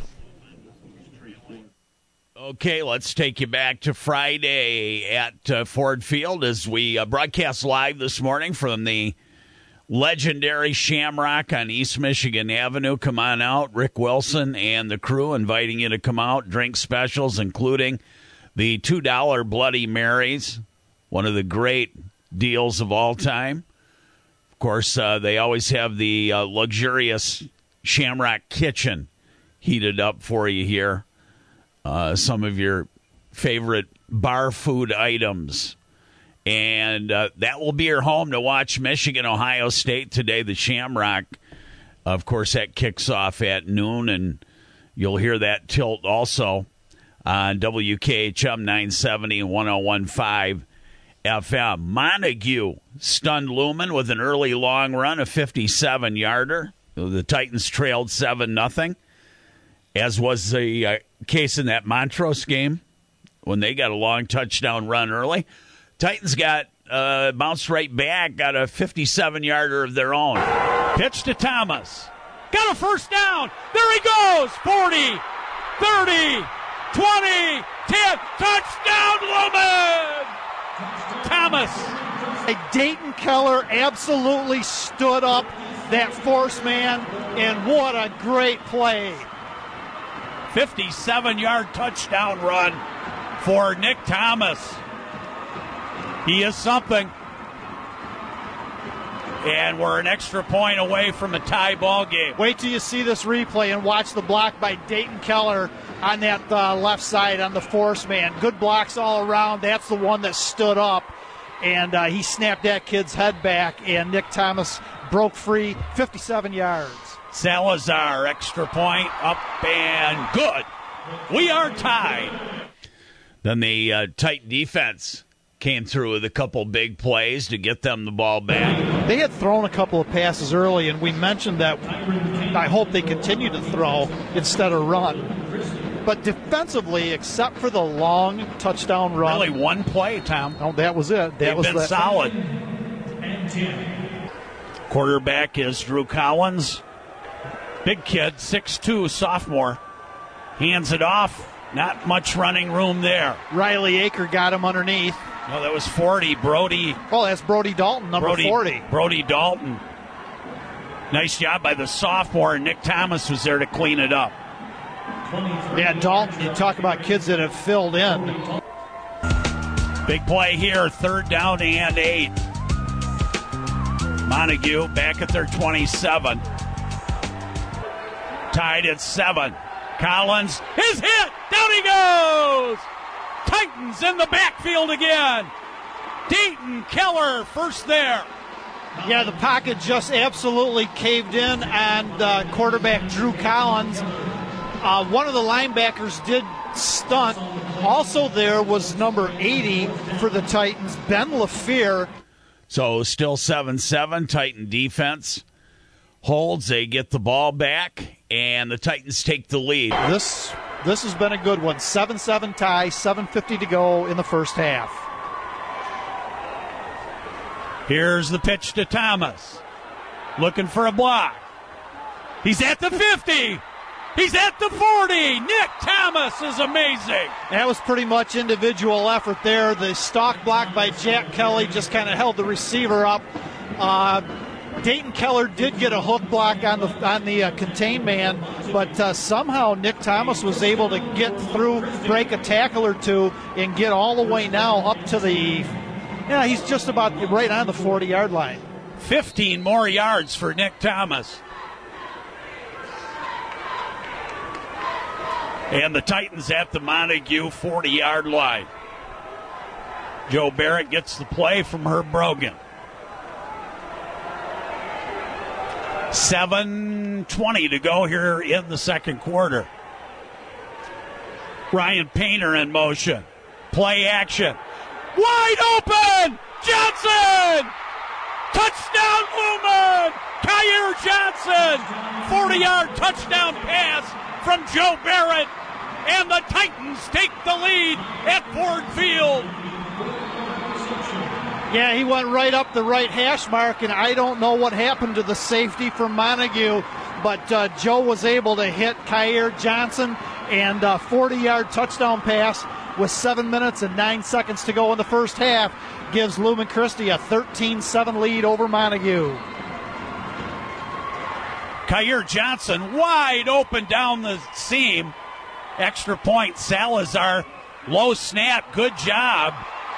Okay, let's take you back to Friday at Ford Field as we broadcast live this morning from the legendary Shamrock on East Michigan Avenue. Come on out. Rick Wilson and the crew inviting you to come out. Drink specials, including the $2 Bloody Marys, one of the great deals of all time. Of course, they always have the luxurious Shamrock Kitchen heated up for you here. Some of your favorite bar food items. And that will be your home to watch Michigan, Ohio State today. The Shamrock, of course, that kicks off at noon, and you'll hear that tilt also on WKHM 970 and 101.5 FM. Montague stunned Lumen with an early long run, a 57-yarder. The Titans trailed 7-0, as was the case in that Montrose game when they got a long touchdown run early. Titans got bounced right back, got a 57-yarder of their own. Pitch to Thomas. Got a first down. There he goes. 40, 30, 20, 10. Touchdown, Lumen! Thomas. Dayton Keller absolutely stood up that force man, and what a great play. 57-yard touchdown run for Nick Thomas. He is something. And we're an extra point away from a tie ball game. Wait till you see this replay and watch the block by Dayton Keller on that left side on the force man. Good blocks all around. That's the one that stood up. And he snapped that kid's head back, and Nick Thomas broke free, 57 yards. Salazar, extra point, up and good. We are tied. Then the tight defense came through with a couple big plays to get them the ball back. They had thrown a couple of passes early, and we mentioned that I hope they continue to throw instead of run. But defensively, except for the long touchdown run. Really one play, Tom. Oh, that was it. They've been solid. Quarterback is Drew Collins. Big kid, 6'2", sophomore. Hands it off. Not much running room there. Riley Aker got him underneath. No, that was 40. Brody. Oh, that's Brody Dalton, number 40. Brody Dalton. Nice job by the sophomore. Nick Thomas was there to clean it up. Yeah, Dalton, you talk about kids that have filled in. Big play here, 3rd down and 8. Montague back at their 27. Tied at 7. Collins is hit. Down he goes. Titans in the backfield again. Dayton Keller first there. Yeah, the pocket just absolutely caved in, and quarterback Drew Collins. One of the linebackers did stunt. Also there was number 80 for the Titans, Ben LaFear. So still 7-7. Titan defense holds. They get the ball back, and the Titans take the lead. This has been a good one. 7-7 tie, 7:50 to go in the first half. Here's the pitch to Thomas. Looking for a block. He's at the 50. He's at the 40. Nick Thomas is amazing. That was pretty much individual effort there. The stalk block by Jack Kelly just kind of held the receiver up. Dayton Keller did get a hook block on the contained man, but somehow Nick Thomas was able to get through, break a tackle or two, and get all the way now up to the... Yeah, he's just about right on the 40-yard line. 15 more yards for Nick Thomas. And the Titans at the Montague 40-yard line. Joe Barrett gets the play from Herb Brogan. 7:20 to go here in the second quarter. Ryan Painter in motion. Play action. Wide open! Johnson! Touchdown, Lumen! Kyer Johnson! 40-yard touchdown pass from Joe Barrett. And the Titans take the lead at Ford Field. Yeah, he went right up the right hash mark, and I don't know what happened to the safety from Montague, but Joe was able to hit Kyer Johnson, and a 40-yard touchdown pass with 7 minutes and 9 seconds to go in the first half gives Lumen Christi a 13-7 lead over Montague. Kyer Johnson wide open down the seam. Extra point, Salazar. Low snap, good job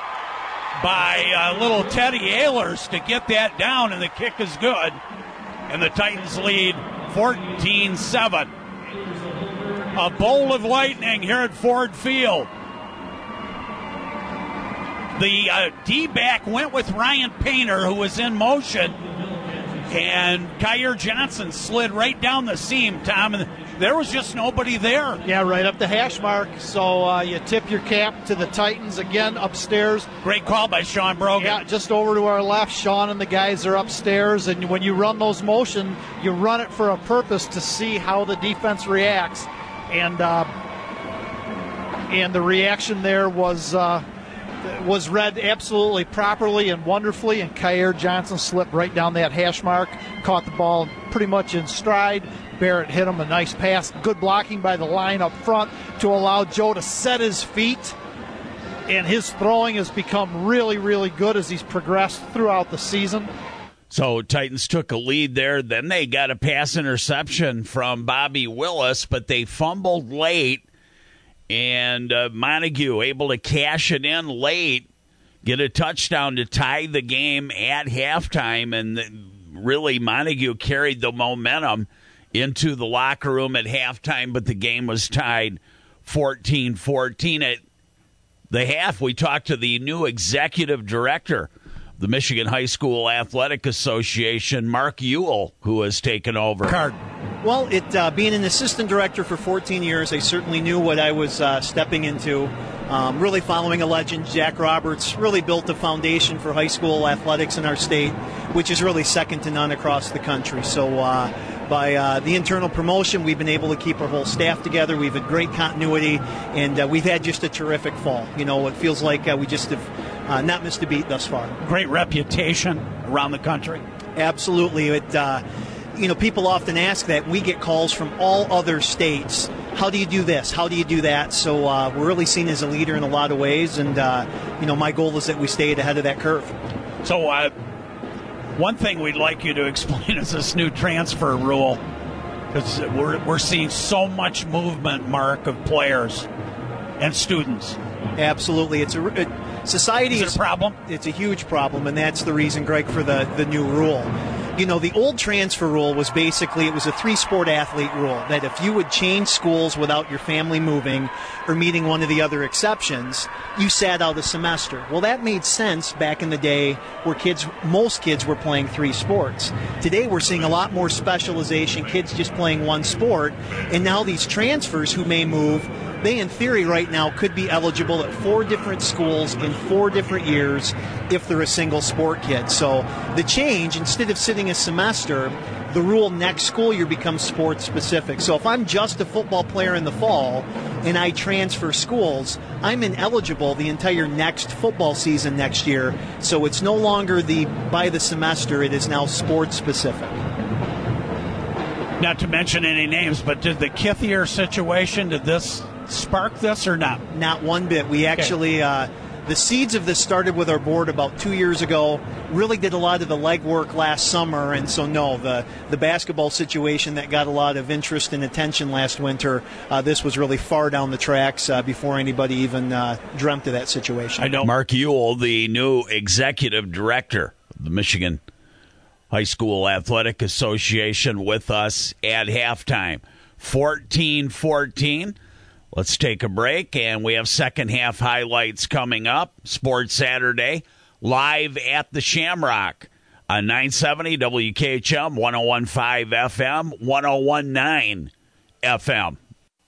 by little Teddy Ehlers to get that down, and the kick is good. And the Titans lead 14-7. A bolt of lightning here at Ford Field. The D-back went with Ryan Painter, who was in motion, and Kyer Johnson slid right down the seam, Tom, and there was just nobody there. Yeah, right up the hash mark. So you tip your cap to the Titans again upstairs. Great call by Sean Brogan. Yeah, just over to our left. Sean and the guys are upstairs, and when you run those motion, you run it for a purpose to see how the defense reacts. And the reaction there was read absolutely properly and wonderfully, and Kyer Johnson slipped right down that hash mark, caught the ball pretty much in stride. Barrett hit him a nice pass. Good blocking by the line up front to allow Joe to set his feet, and his throwing has become really, really good as he's progressed throughout the season. So Titans took a lead there. Then they got a pass interception from Bobby Willis, but they fumbled late. And Montague able to cash it in late, get a touchdown to tie the game at halftime. And really, Montague carried the momentum into the locker room at halftime, but the game was tied 14-14. At the half, we talked to the new executive director, the Michigan High School Athletic Association, Mark Ewell, who has taken over. Well, being an assistant director for 14 years, I certainly knew what I was stepping into. Really following a legend, Jack Roberts, really built a foundation for high school athletics in our state, which is really second to none across the country. So by the internal promotion, we've been able to keep our whole staff together. We've had great continuity, and we've had just a terrific fall. You know, it feels like we just have not missed a beat thus far. Great reputation around the country. Absolutely. People often ask that. We get calls from all other states. How do you do this? How do you do that? So we're really seen as a leader in a lot of ways, and my goal is that we stay ahead of that curve. So one thing we'd like you to explain is this new transfer rule, because we're seeing so much movement, Mark, of players and students. Absolutely. Society is a problem? It's a huge problem, and that's the reason, Greg, for the new rule. You know, the old transfer rule was basically, it was a 3-sport athlete rule, that if you would change schools without your family moving or meeting one of the other exceptions, you sat out a semester. Well, that made sense back in the day where most kids were playing 3 sports. Today we're seeing a lot more specialization, kids just playing one sport, and now these transfers who may move, they in theory right now could be eligible at 4 different schools in 4 different years if they're a single sport kid. So the change, instead of sitting a semester, the rule next school year becomes sport specific. So if I'm just a football player in the fall and I transfer schools, I'm ineligible the entire next football season next year. So it's no longer by the semester, it is now sport specific. Not to mention any names, but did the Kithier situation, did this spark this or not? Not one bit. We actually, the seeds of this started with our board about 2 years ago, really did a lot of the legwork last summer, and so no, the basketball situation that got a lot of interest and attention last winter, this was really far down the tracks before anybody even dreamt of that situation. I know Mark Ewell, the new executive director of the Michigan High School Athletic Association, with us at halftime. 14-14. Let's take a break, and we have second half highlights coming up. Sports Saturday, live at the Shamrock on 970 WKHM, 101.5 FM, 101.9 FM.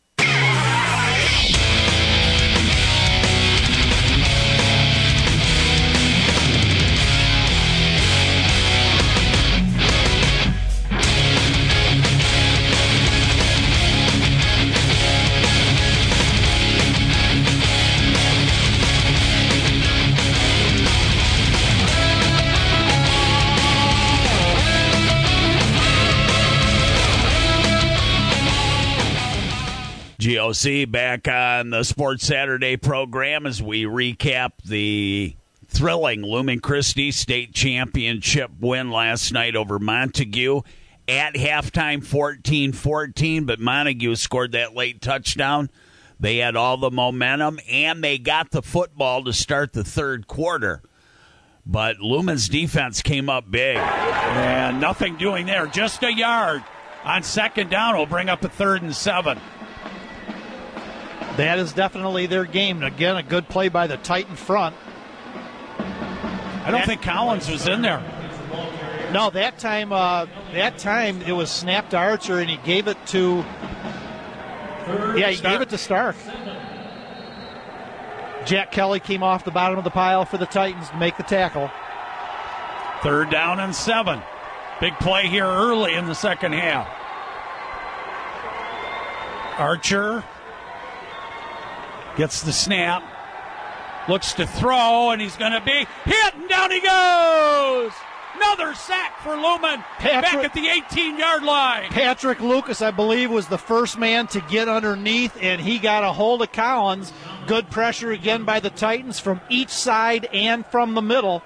GOC back on the Sports Saturday program as we recap the thrilling Lumen Christi State Championship win last night over Montague. At halftime, 14-14, but Montague scored that late touchdown. They had all the momentum, and they got the football to start the third quarter. But Lumen's defense came up big. And nothing doing there, just a yard on second down will bring up a 3rd and 7. That is definitely their game. Again, a good play by the Titan front. I don't think Collins was in there. No, that time it was snapped to Archer, and he gave it to gave it to Stark. Jack Kelly came off the bottom of the pile for the Titans to make the tackle. 3rd down and 7. Big play here early in the second half. Archer gets the snap, looks to throw, and he's going to be hit, and down he goes! Another sack for Lumen back at the 18-yard line. Patrick Lucas, I believe, was the first man to get underneath, and he got a hold of Collins. Good pressure again by the Titans from each side and from the middle.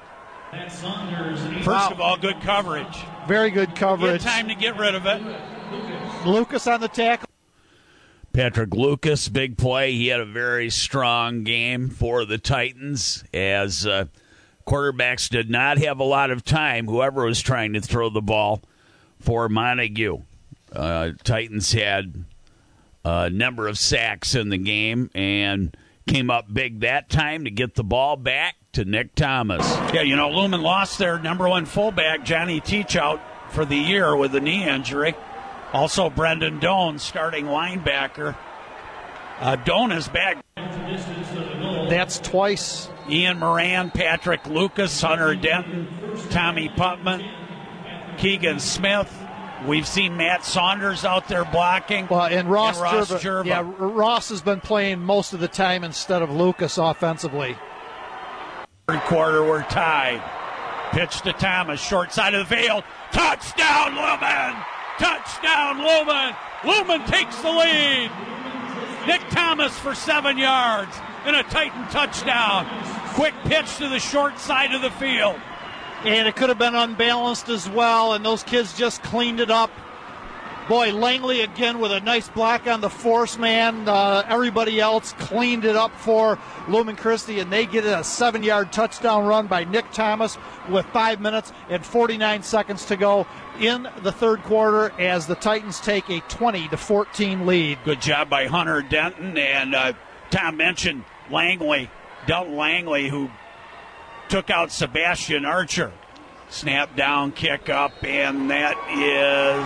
First of all, good coverage. Very good coverage. Good time to get rid of it. Lucas on the tackle. Patrick Lucas, big play. He had a very strong game for the Titans as quarterbacks did not have a lot of time, whoever was trying to throw the ball for Montague. Titans had a number of sacks in the game and came up big that time to get the ball back to Nick Thomas. Yeah, Lumen lost their number 1 fullback, Johnny Teach, out for the year with a knee injury. Also, Brendan Doan, starting linebacker. Doan is back. That's twice. Ian Moran, Patrick Lucas, Hunter Denton, Tommy Putman, Keegan Smith. We've seen Matt Saunders out there blocking. Well, and Ross Jerva. Yeah, Ross has been playing most of the time instead of Lucas offensively. Third quarter, we're tied. Pitch to Thomas, short side of the field. Touchdown, Lumen! Touchdown, Lumen! Lumen takes the lead. Nick Thomas for 7 yards and a Titan touchdown. Quick pitch to the short side of the field. And it could have been unbalanced as well, and those kids just cleaned it up. Boy, Langley again with a nice block on the force man. Everybody else cleaned it up for Lumen Christi, and they get a 7-yard touchdown run by Nick Thomas with 5 minutes and 49 seconds to go in the third quarter as the Titans take a 20-14 lead. Good job by Hunter Denton, and Tom mentioned Langley, Dalton Langley, who took out Sebastian Archer. Snap down, kick up, and that is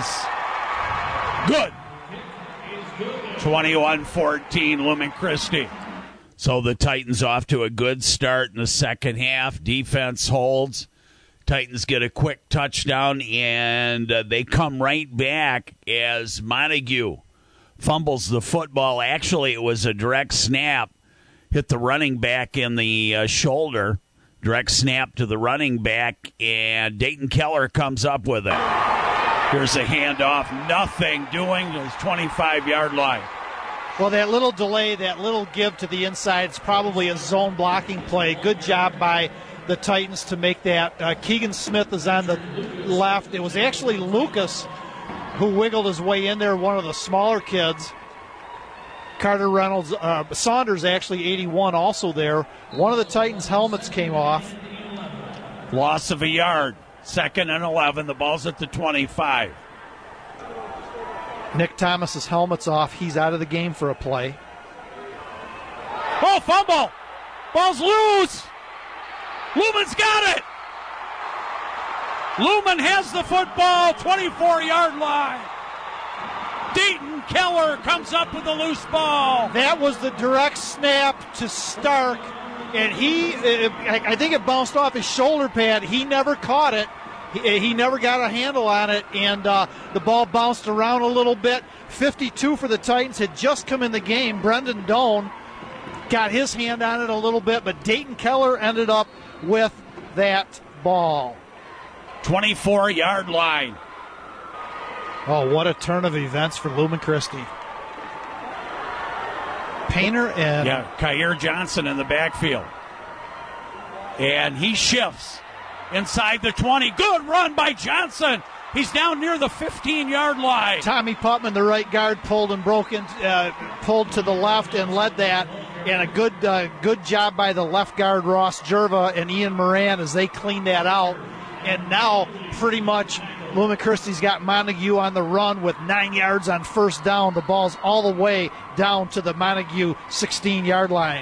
good. 21-14, Lumen Christi. So the Titans off to a good start in the second half. Defense holds. Titans get a quick touchdown, and they come right back as Montague fumbles the football. Actually, it was a direct snap. Hit the running back in the shoulder. Direct snap to the running back, and Dayton Keller comes up with it. Here's a handoff. Nothing doing to his 25-yard line. Well, that little delay, that little give to the inside, it's probably a zone blocking play. Good job by the Titans to make that. Keegan Smith is on the left. It was actually Lucas who wiggled his way in there, one of the smaller kids. Carter Reynolds, Saunders actually 81 also there. One of the Titans' helmets came off. Loss of a yard. 2nd and 11. The ball's at the 25. Nick Thomas's helmet's off. He's out of the game for a play. Oh, fumble! Ball's loose! Lumen's got it! Lumen has the football, 24-yard line. Dayton Keller comes up with a loose ball. That was the direct snap to Stark, and I think it bounced off his shoulder pad. He never caught it. He never got a handle on it, and the ball bounced around a little bit. 52 for the Titans had just come in the game. Brendan Doan got his hand on it a little bit, but Dayton Keller ended up with that ball. 24-yard line. Oh, what a turn of events for Lumen Christi. Painter and... Yeah, Kyer Johnson in the backfield. And he shifts inside the 20. Good run by Johnson. He's down near the 15-yard line. Tommy Putman, the right guard, pulled to the left and led that. And a good job by the left guard, Ross Jerva, and Ian Moran as they cleaned that out. And now pretty much Lumen Christie's got Montague on the run with 9 yards on first down. The ball's all the way down to the Montague 16-yard line.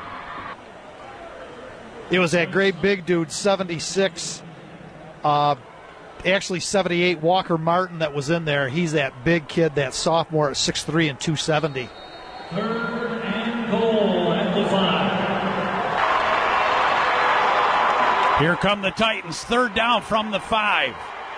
It was that great big dude, 76, actually 78, Walker Martin, that was in there. He's that big kid, that sophomore at 6'3" and 270. 3rd and goal at the 5. Here come the Titans, 3rd down from the 5.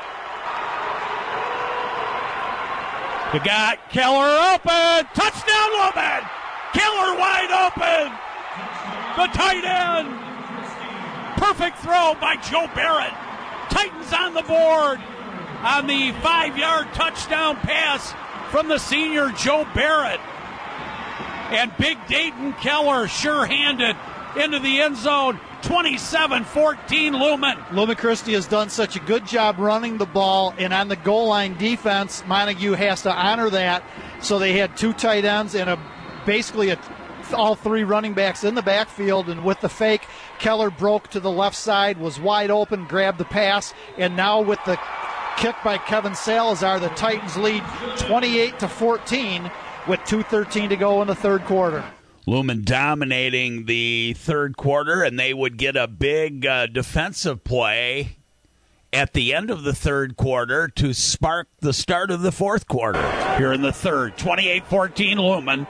They got Keller open. Touchdown, Lumen. Keller wide open. The tight end. Perfect throw by Joe Barrett. Titans on the board on the 5-yard touchdown pass from the senior Joe Barrett. And big Dayton Keller sure-handed into the end zone. 27-14 Lumen. Lumen Christie has done such a good job running the ball, and on the goal line defense, Montague has to honor that. So they had 2 tight ends and all 3 running backs in the backfield, and with the fake, Keller broke to the left side, was wide open, grabbed the pass, and now with the kick by Kevin Salazar, the Titans lead 28-14 with 2:13 to go in the third quarter. Lumen dominating the third quarter, and they would get a big defensive play at the end of the third quarter to spark the start of the fourth quarter. Here in the third, 28-14 Lumen.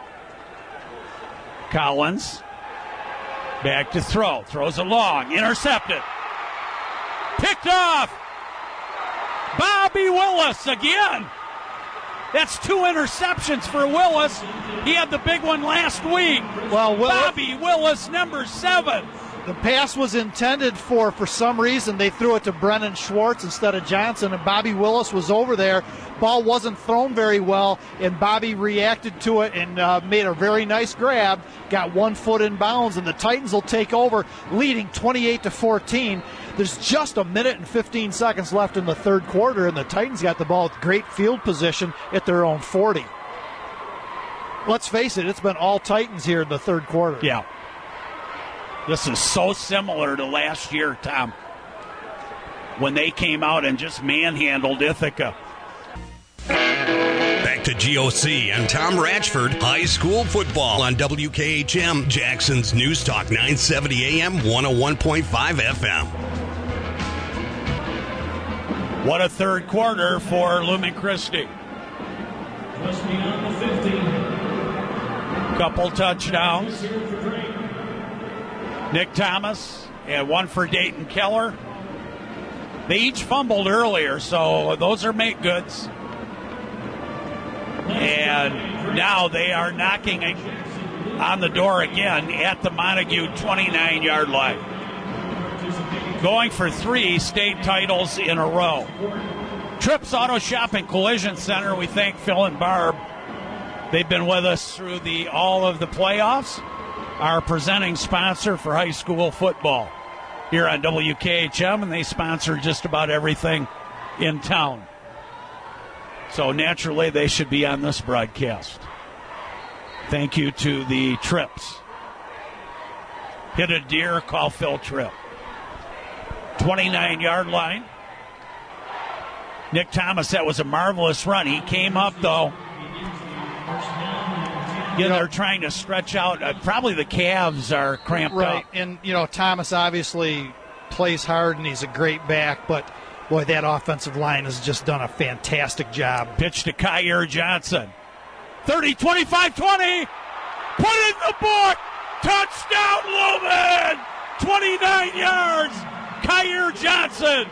Collins back to throw. Throws it long. Intercepted. Picked off. Bobby Willis again. That's 2 interceptions for Willis. He had the big one last week. Well, Bobby Willis, number 7. The pass was intended for some reason, they threw it to Brennan Schwartz instead of Johnson, and Bobby Willis was over there. Ball wasn't thrown very well, and Bobby reacted to it and made a very nice grab, got 1 foot in bounds, and the Titans will take over, leading 28-14. There's just a minute and 15 seconds left in the third quarter, and the Titans got the ball with great field position at their own 40. Let's face it, it's been all Titans here in the third quarter. Yeah. This is so similar to last year, Tom, when they came out and just manhandled Ithaca. Back to GOC and Tom Ratchford, high school football on WKHM, Jackson's News Talk 970 AM, 101.5 FM. What a third quarter for Lumen Christie. Just beyond the 50. Couple touchdowns. Nick Thomas and 1 for Dayton Keller. They each fumbled earlier, so those are make goods. And now they are knocking on the door again at the Montague 29-yard line. Going for 3 state titles in a row. Trips Auto Shop and Collision Center, we thank Phil and Barb. They've been with us through all of the playoffs. Our presenting sponsor for high school football here on WKHM, and they sponsor just about everything in town. So naturally, they should be on this broadcast. Thank you to the Trips. Hit a deer, call Phil Tripp. 29-yard line. Nick Thomas, that was a marvelous run. He came up, though. They're trying to stretch out. Probably the calves are cramped up. Right, and, Thomas obviously plays hard, and he's a great back, but, boy, that offensive line has just done a fantastic job. Pitch to Kyer Johnson. 30, 25, 20. Put in the book. Touchdown, Lumen. 29 yards. Kyer Johnson.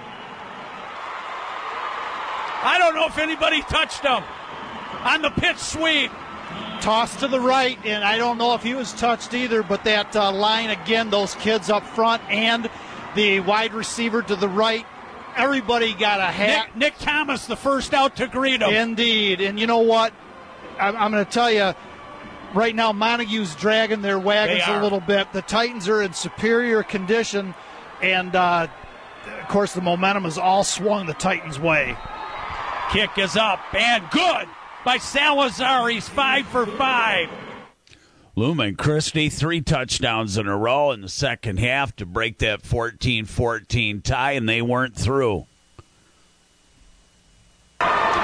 I don't know if anybody touched him on the pitch sweep. Toss to the right, and I don't know if he was touched either, but that line, again, those kids up front and the wide receiver to the right, everybody got a hat. Nick Thomas, the first out to greet him. Indeed, and you know what? I'm going to tell you, right now Montague's dragging their wagons a little bit. The Titans are in superior condition, and, of course, the momentum is all swung the Titans' way. Kick is up, and good by Salazar. He's 5 for 5. Lumen Christie, 3 touchdowns in a row in the second half to break that 14-14 tie, and they weren't through.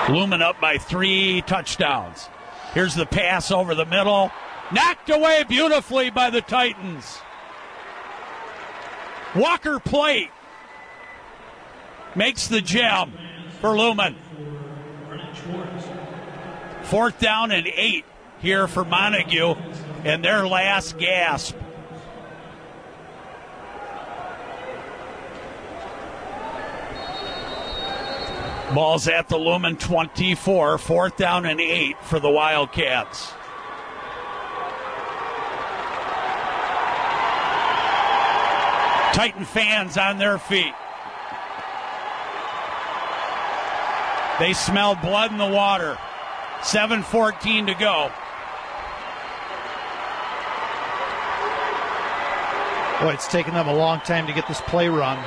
Lumen up by 3 touchdowns. Here's the pass over the middle. Knocked away beautifully by the Titans. Walker Plate makes the jam for Lumen. 4th down and 8 here for Montague and their last gasp. Ball's at the Lumen 24, 4th down and 8 for the Wildcats. Titan fans on their feet. They smelled blood in the water. 7:14 to go. Boy, it's taken them a long time to get this play run.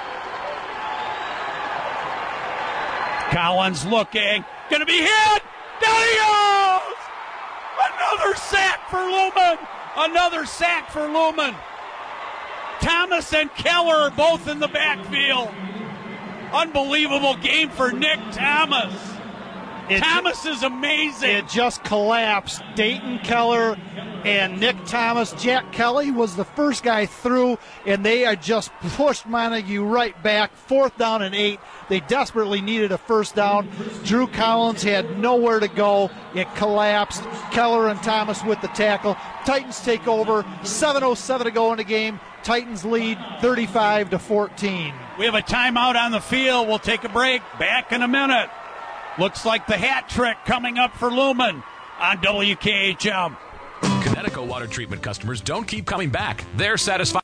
Collins looking. Going to be hit. Down he goes! Another sack for Lumen. Another sack for Lumen. Thomas and Keller are both in the backfield. Unbelievable game for Nick Thomas. Thomas is amazing. It just collapsed. Dayton Keller and Nick Thomas. Jack Kelly was the first guy through, and they are just pushed Montague right back. 4th down and 8. They desperately needed a first down. Drew Collins had nowhere to go. It collapsed. Keller and Thomas with the tackle. Titans take over. 7:07 to go in the game. Titans lead 35-14. We have a timeout on the field. We'll take a break. Back in a minute. Looks like the hat trick coming up for Lumen on WKHM. Connecticut water treatment customers don't keep coming back. They're satisfied.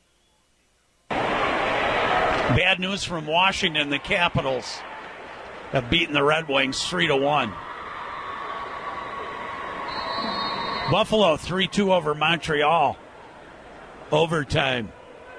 Bad news from Washington. The Capitals have beaten the Red Wings 3-1. Buffalo 3-2 over Montreal. Overtime.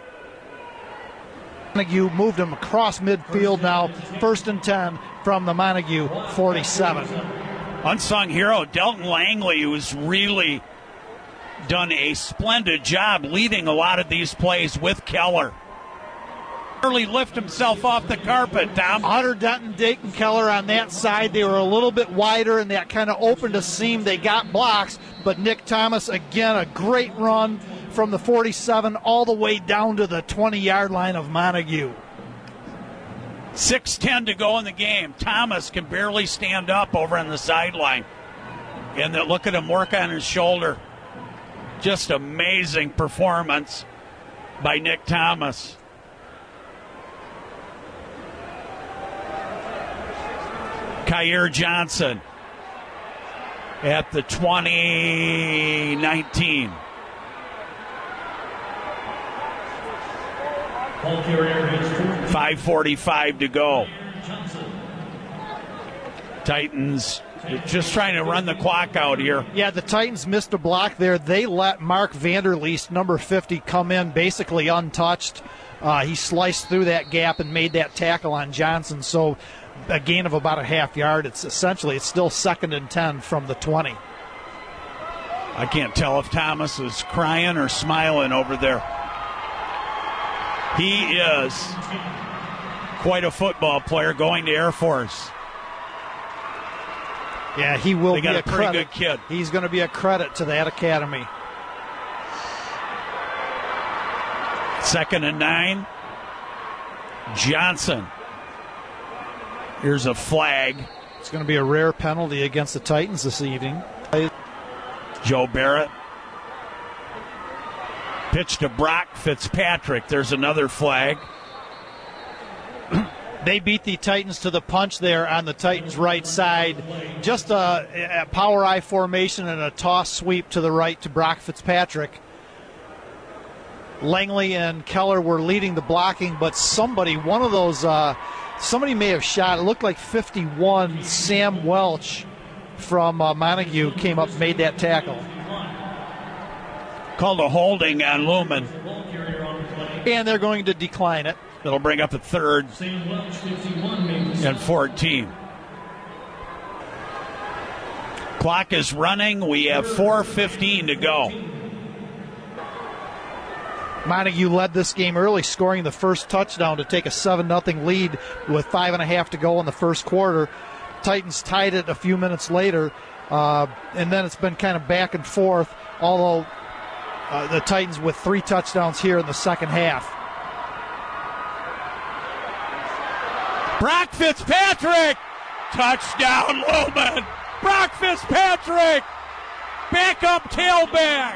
Montague moved him across midfield now. 1st and 10 from the Montague 47. Unsung hero Delton Langley, who's really done a splendid job leading a lot of these plays with Keller. Early lift himself off the carpet, Tom. Hunter Denton, Dayton Keller on that side. They were a little bit wider, and that kind of opened a seam. They got blocks, but Nick Thomas, again, a great run from the 47 all the way down to the 20-yard line of Montague. 6:10 to go in the game. Thomas can barely stand up over on the sideline. And look at him work on his shoulder. Just amazing performance by Nick Thomas. Kyer Johnson at the 20-19. 5:45 to go. Titans just trying to run the clock out here. Yeah, the Titans missed a block there. They let Mark Vanderleest, number 50, come in basically untouched. He sliced through that gap and made that tackle on Johnson. So a gain of about a half yard. It's still 2nd and 10 from the 20. I can't tell if Thomas is crying or smiling over there. He is quite a football player going to Air Force. Yeah, he will be a a pretty credit. good kid. He's going to be a credit to that academy. 2nd and 9. Johnson. Here's a flag. It's going to be a rare penalty against the Titans this evening. Joe Barrett. Pitch to Brock Fitzpatrick. There's another flag. They beat the Titans to the punch there on the Titans' right side. Just a power I formation and a toss sweep to the right to Brock Fitzpatrick. Langley and Keller were leading the blocking, but somebody may have shot. It looked like 51, Sam Welch from Montague came up and made that tackle. Called a holding on Lumen. And they're going to decline it. That'll bring up a 3rd and 14. Clock is running. We have 4:15 to go. Montague led this game early, scoring the first touchdown to take a 7-0 lead with 5.5 to go in the first quarter. Titans tied it a few minutes later, and then it's been kind of back and forth, although the Titans with 3 touchdowns here in the second half. Brock Fitzpatrick! Touchdown, Lumen! Brock Fitzpatrick! Backup tailback!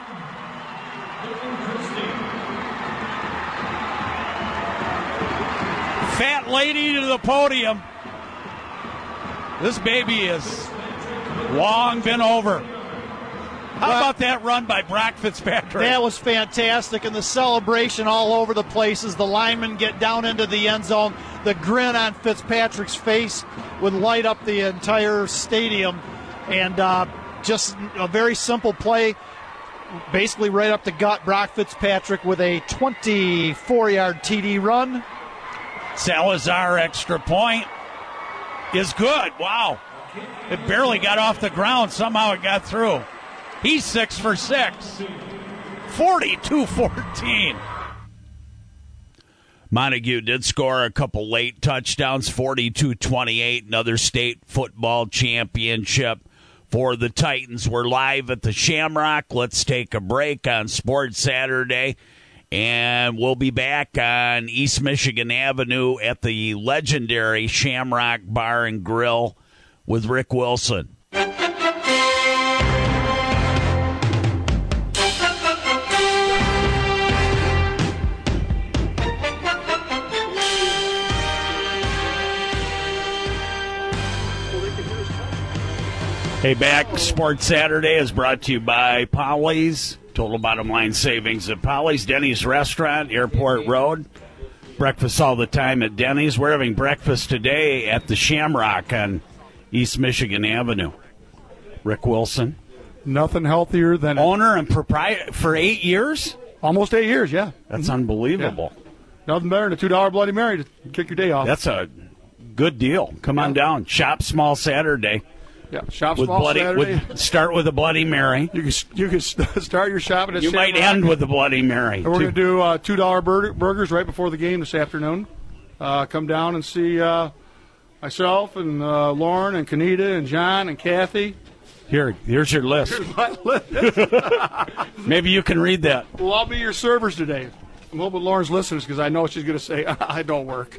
Fat lady to the podium. This baby is long been over. How about that run by Brock Fitzpatrick? That was fantastic, and the celebration all over the place as the linemen get down into the end zone. The grin on Fitzpatrick's face would light up the entire stadium, and just a very simple play, basically right up the gut. Brock Fitzpatrick with a 24-yard TD run. Salazar extra point is good. Wow. It barely got off the ground. Somehow it got through. He's 6 for 6. 42-14. Montague did score a couple late touchdowns, 42-28, another state football championship for the Titans. We're live at the Shamrock. Let's take a break on Sports Saturday, and we'll be back on East Michigan Avenue at the legendary Shamrock Bar and Grill with Rick Wilson. Hey, back. Sports Saturday is brought to you by Polly's. Total bottom line savings at Polly's. Denny's Restaurant, Airport Road. Breakfast all the time at Denny's. We're having breakfast today at the Shamrock on East Michigan Avenue. Rick Wilson. Nothing healthier than owner and proprietor for 8 years? Almost 8 years, yeah. That's unbelievable. Yeah. Nothing better than a $2 Bloody Mary to kick your day off. That's a good deal. Come on down. Shop small Saturday. Yeah, shop with small bloody, Saturday. Start with a Bloody Mary. You can start your shopping at You might end with a Bloody Mary. And we're going to do $2 burgers right before the game this afternoon. Come down and see myself and Lauren and Kanita and John and Kathy. Here's your list. Here's my list. Maybe you can read that. Well, I'll be your servers today. I'm hoping Lauren's listens because I know she's going to say, I don't work.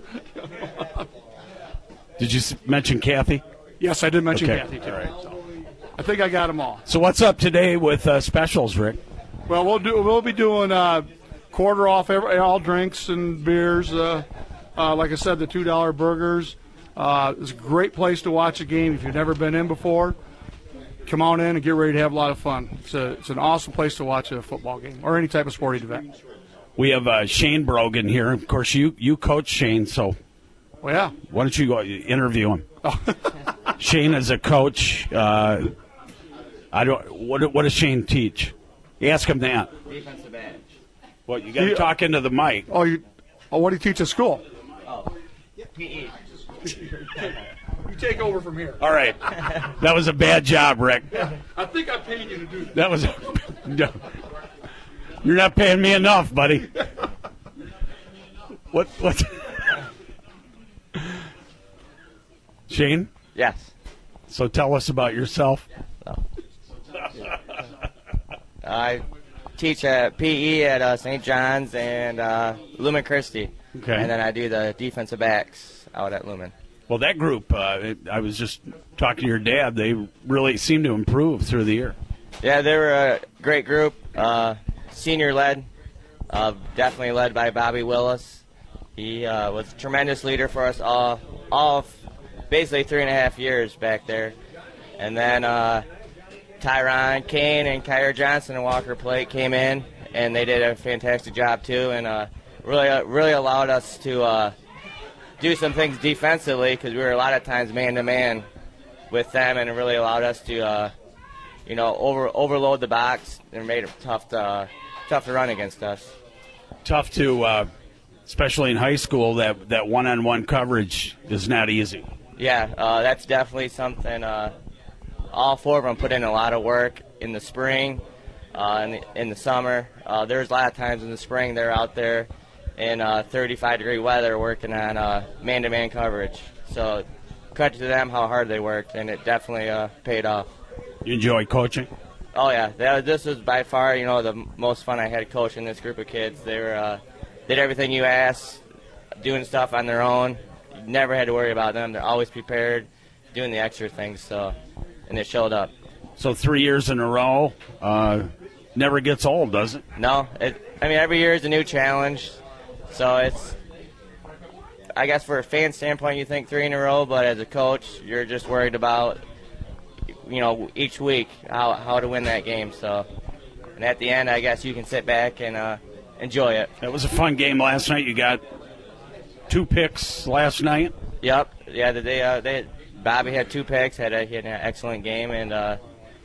Did you mention Kathy? Yes, I did mention okay. Kathy, too. All right. So I think I got them all. So what's up today with specials, Rick? Well, we'll be doing quarter off all drinks and beers. Like I said, the $2 burgers. It's a great place to watch a game if you've never been in before. Come on in and get ready to have a lot of fun. It's an awesome place to watch a football game or any type of sporting event. We have Shane Brogan here. Of course, you coach Shane, so well, yeah. Why don't you go interview him? Shane is a coach. What does Shane teach? You ask him that. Defensive edge. Well, you got to talk into the mic. What do you teach at school? Oh, PE. You take over from here. All right. That was a bad job, Rick. I think I paid you to do that. That was. You're not paying me enough, buddy. What? Shane? Yes. So tell us about yourself. I teach PE at St. John's and Lumen Christi. Okay. And then I do the defensive backs out at Lumen. Well, that group, I was just talking to your dad, they really seem to improve through the year. Yeah, they were a great group, senior-led, definitely led by Bobby Willis. He was a tremendous leader for us all basically 3.5 years back there. And then Tyron Kane and Kyra Johnson and Walker Plate came in, and they did a fantastic job too, and really allowed us to do some things defensively because we were a lot of times man-to-man with them, and it really allowed us to overload the box and made it tough to run against us. Tough to, especially in high school, that one-on-one coverage is not easy. Yeah, that's definitely something. All four of them put in a lot of work in the spring, in the summer. There's a lot of times in the spring they're out there in 35-degree weather working on man-to-man coverage. So credit to them how hard they worked, and it definitely paid off. You enjoy coaching? Oh yeah, this was by far, the most fun I had coaching this group of kids. They were did everything you asked, doing stuff on their own. You never had to worry about them. They're always prepared, doing the extra things. And it showed up. So 3 years in a row, never gets old, does it? No, every year is a new challenge. So it's, I guess, for a fan standpoint, you think 3 in a row, but as a coach, you're just worried about, each week how to win that game. So, and at the end, I guess you can sit back and enjoy it. It was a fun game last night. You got 2 picks last night. Yep. Yeah. Bobby had 2 picks. He had an excellent game, and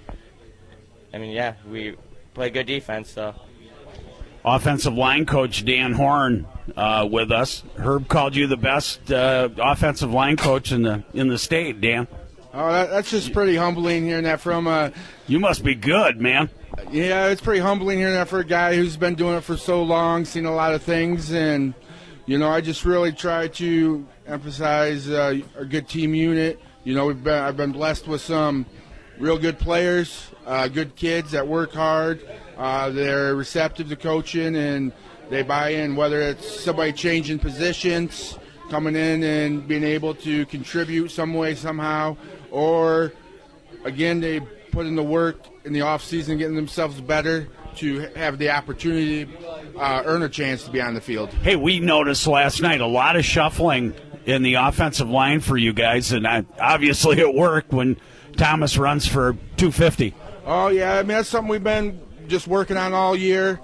we played good defense. So. Offensive line coach Dan Horn with us. Herb called you the best offensive line coach in the state, Dan. Oh, that's just pretty humbling hearing that from. You must be good, man. Yeah, it's pretty humbling hearing that for a guy who's been doing it for so long, seen a lot of things, and I just really try to emphasize a good team unit. I've been blessed with some real good players, good kids that work hard. They're receptive to coaching, and they buy in, whether it's somebody changing positions, coming in and being able to contribute some way, somehow, or, again, they put in the work in the offseason, getting themselves better to have the opportunity, earn a chance to be on the field. Hey, we noticed last night a lot of shuffling in the offensive line for you guys, and obviously it worked when Thomas runs for 250. Oh, yeah, that's something we've been just working on all year.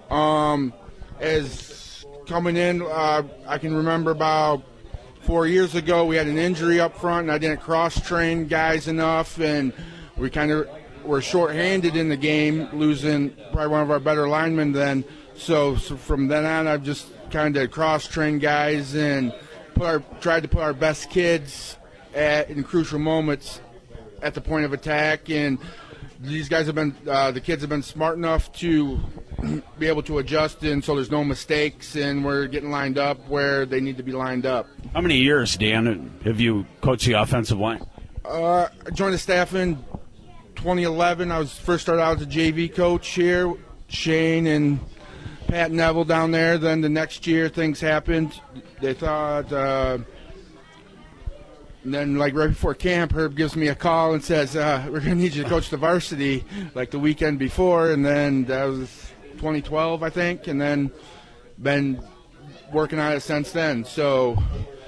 As coming in, I can remember about 4 years ago we had an injury up front, and I didn't cross-train guys enough, and we kind of were short-handed in the game, losing probably one of our better linemen then. So from then on, I've just kind of cross-trained guys and tried to put our best kids in crucial moments at the point of attack, and these guys have been the kids have been smart enough to be able to adjust, and so there's no mistakes, and we're getting lined up where they need to be lined up. How many years, Dan, have you coached the offensive line? I joined the staff in 2011. I first started out as a JV coach here, Shane and Pat Neville down there. Then the next year things happened. They thought, and then like right before camp, Herb gives me a call and says, we're going to need you to coach the varsity like the weekend before. And then that was 2012, I think, and then been working on it since then. So,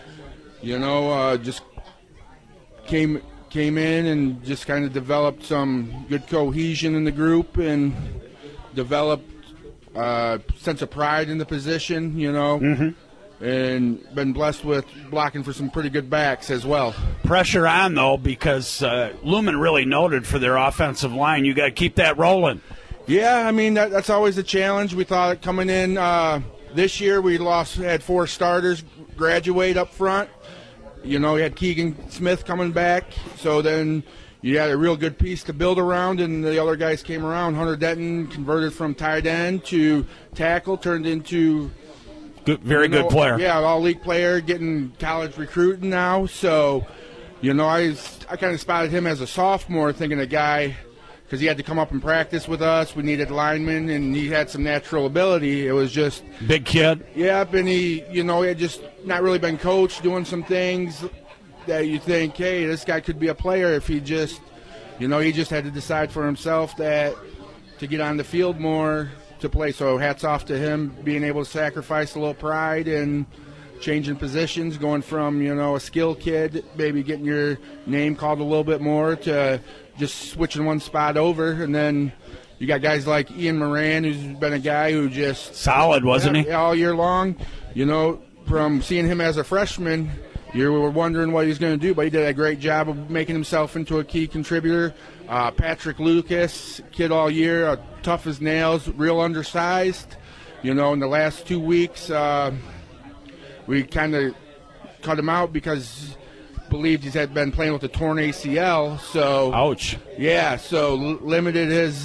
just came in and just kind of developed some good cohesion in the group and developed a sense of pride in the position, and been blessed with blocking for some pretty good backs as well. Pressure on, though, because Lumen really noted for their offensive line. You got to keep that rolling. Yeah, that's always a challenge. We thought coming in this year we had 4 starters graduate up front. We had Keegan Smith coming back, so then you had a real good piece to build around, and the other guys came around. Hunter Denton converted from tight end to tackle, turned into very good player. Yeah, all-league player, getting college recruiting now. So, I kind of spotted him as a sophomore, thinking a guy, because he had to come up and practice with us. We needed linemen, and he had some natural ability. It was just big kid. Yep, and he had just not really been coached, doing some things that you think, hey, this guy could be a player if he just, he just had to decide for himself that to get on the field more to play. So hats off to him being able to sacrifice a little pride and changing positions, going from, a skill kid, maybe getting your name called a little bit more to just switching one spot over. And then you got guys like Ian Moran, who's been a guy who just solid, wasn't he? All year long. From seeing him as a freshman, you were wondering what he was going to do, but he did a great job of making himself into a key contributor. Patrick Lucas, kid all year, tough as nails, real undersized. In the last 2 weeks, we kind of cut him out because believed he had been playing with a torn ACL. So, ouch. Yeah, so limited his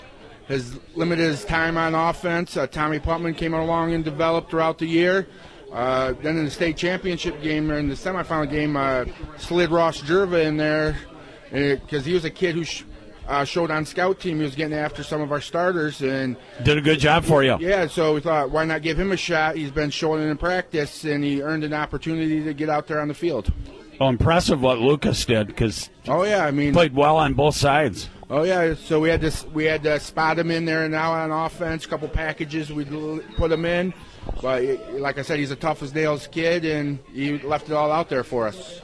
time on offense. Tommy Putman came along and developed throughout the year. Then in the state championship game, or in the semifinal game, slid Ross Jerva in there because he was a kid who showed on scout team. He was getting after some of our starters and did a good job for you. Yeah, so we thought, why not give him a shot? He's been showing it in practice, and he earned an opportunity to get out there on the field. Well, impressive what Lucas did because played well on both sides. Oh yeah, so we had to spot him in there and now on offense. A couple packages we put him in, but like I said, he's a tough as nails kid, and he left it all out there for us.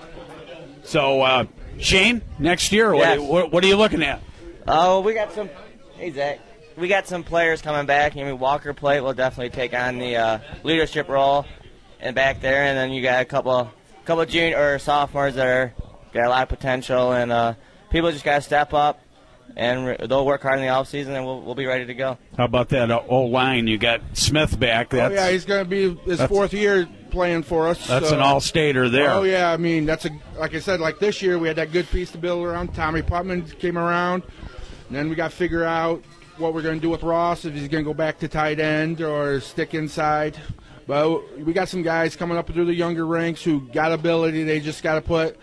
So Shane, next year, Yes. what are you looking at? Oh, we got some. Hey Zach, we got some players coming back. I mean, Walker Plate will definitely take on the leadership role and back there, and then you got a couple junior or sophomores that are got a lot of potential, and people just got to step up, and they'll work hard in the off season, and we'll be ready to go. How about that old line? You got Smith back. Oh yeah, he's going to be his fourth year playing for us. That's an all-stater there. Oh yeah, I mean like I said, like this year we had that good piece to build around. Tommy Putman came around, and then we got to figure out what we're going to do with Ross, if he's going to go back to tight end or stick inside. But we got some guys coming up through the younger ranks who got ability. They just got to put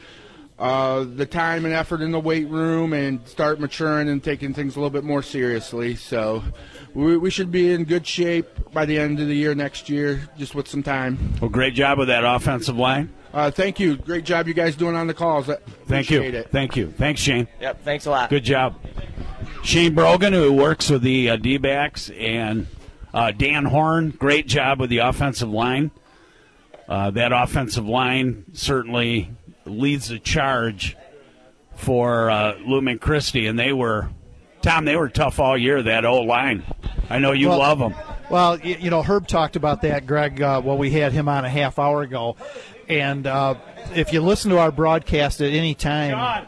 the time and effort in the weight room and start maturing and taking things a little bit more seriously. So we should be in good shape by the end of the year next year, just with some time. Well, great job with that offensive line. Thank you. Great job you guys doing on the calls. Thank you. Appreciate it. Thank you. Thanks, Shane. Yep, thanks a lot. Good job. Shane Brogan, who works with the D-backs, and Dan Horn, great job with the offensive line. That offensive line certainly leads the charge for Lumen Christi, and they were tough all year, that old line. I know you love them. Well, Herb talked about that, Greg, we had him on a half hour ago. And if you listen to our broadcast at any time,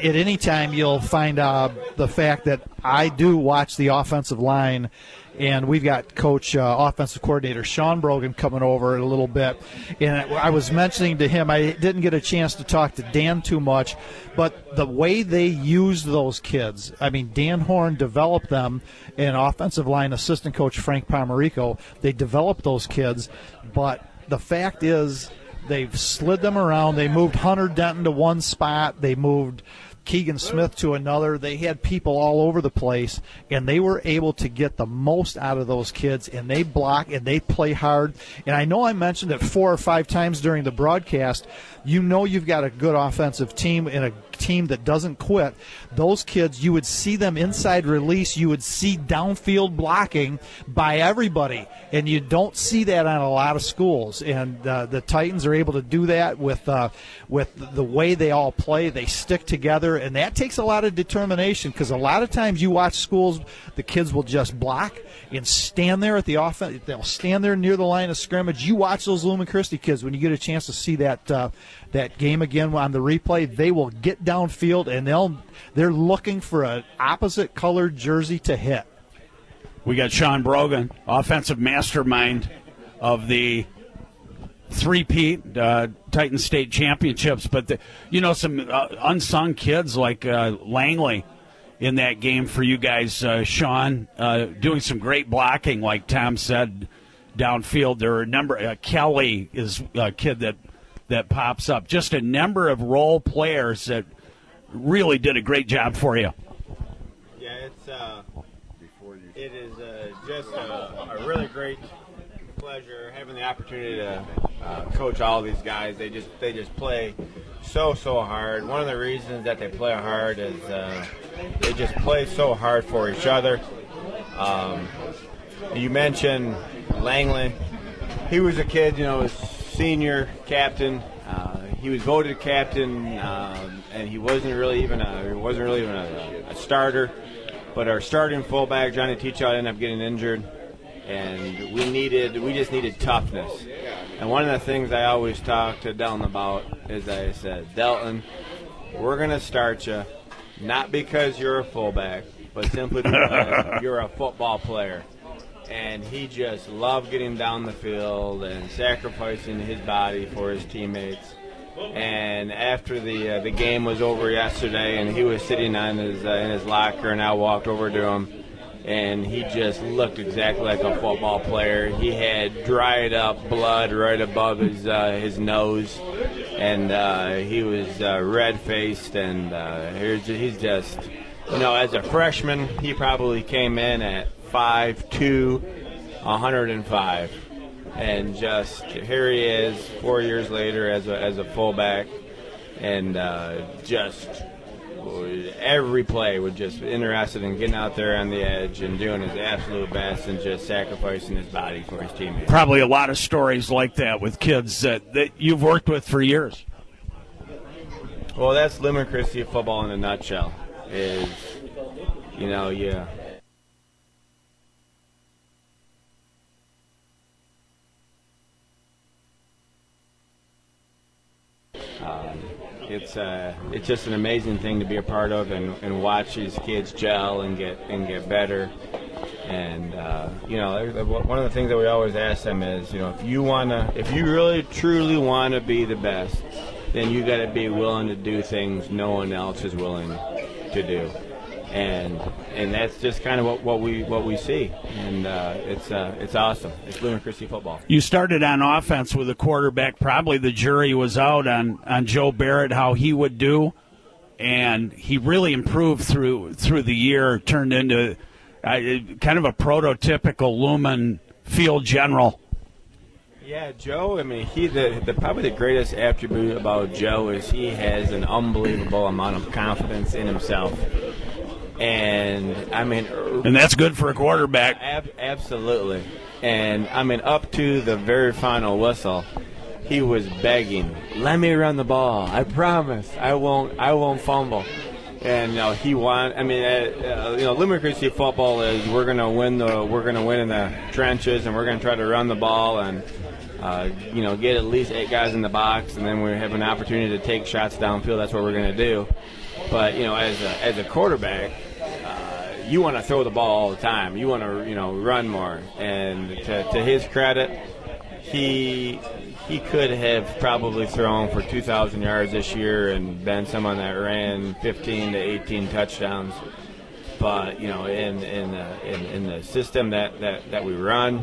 you'll find the fact that I do watch the offensive line, and we've got Coach Offensive Coordinator Sean Brogan coming over in a little bit. And I was mentioning to him, I didn't get a chance to talk to Dan too much, but the way they use those kids, I mean, Dan Horn developed them, and offensive line assistant coach Frank Pomerico, they developed those kids, but the fact is, they've slid them around. They moved Hunter Denton to one spot. They moved Keegan Smith to another. They had people all over the place, and they were able to get the most out of those kids, and they block and they play hard. And I know I mentioned it 4 or 5 times during the broadcast. You've got a good offensive team and a team that doesn't quit. Those kids, you would see them inside release. You would see downfield blocking by everybody, and you don't see that on a lot of schools. And the Titans are able to do that with the way they all play. They stick together, and that takes a lot of determination, because a lot of times you watch schools, the kids will just block and stand there at the offense. They'll stand there near the line of scrimmage. You watch those Lumen Christi kids, when you get a chance to see that game again on the replay, they will get downfield, and they're looking for an opposite colored jersey to hit. We got Sean Brogan, offensive mastermind of the three-peat Titan State Championships, but some unsung kids like Langley in that game for you guys. Sean doing some great blocking, like Tom said, downfield. There are a number. Kelly is a kid that pops up. Just a number of role players that really did a great job for you. Yeah, it is just a really great pleasure having the opportunity to coach all these guys. They just play so hard. One of the reasons that they play hard is they just play so hard for each other. You mentioned Langley. He was a kid, was senior captain. He was voted captain, and he wasn't really even a starter. But our starting fullback, Johnny Teachout, ended up getting injured, and we just needed toughness. And one of the things I always talk to Delton about is, I said, Delton, we're going to start you, not because you're a fullback, but simply because you're a football player. And he just loved getting down the field and sacrificing his body for his teammates. And after the game was over yesterday, and he was sitting on in his locker, and I walked over to him, and he just looked exactly like a football player. He had dried up blood right above his nose, and he was red-faced, and he's just, as a freshman, he probably came in at 5'2", 105, and just here he is 4 years later as a fullback, and just every play was just interested in getting out there on the edge and doing his absolute best and just sacrificing his body for his teammates. Probably a lot of stories like that with kids that you've worked with for years. Well, that's Lumen Christi football in a nutshell. It's just an amazing thing to be a part of and watch these kids gel and get better. And one of the things that we always ask them is, if you really truly want to be the best, then you got to be willing to do things no one else is willing to do. And that's just kind of what we see, and it's awesome. It's Lumen Christi football. You started on offense with a quarterback. Probably the jury was out on Joe Barrett, how he would do, and he really improved through the year. Turned into kind of a prototypical Lumen field general. Yeah, Joe. I mean, probably the greatest attribute about Joe is he has an unbelievable amount of confidence in himself. And that's good for a quarterback. Absolutely. And up to the very final whistle, he was begging, "Let me run the ball. I promise. I won't fumble." And he won. Lumen Christi football is we're gonna win in the trenches, and we're gonna try to run the ball and get at least 8 guys in the box, and then we have an opportunity to take shots downfield. That's what we're gonna do. But as a quarterback, you want to throw the ball all the time. You want to run more. And to his credit, he could have probably thrown for 2,000 yards this year and been someone that ran 15 to 18 touchdowns. But in the system that we run,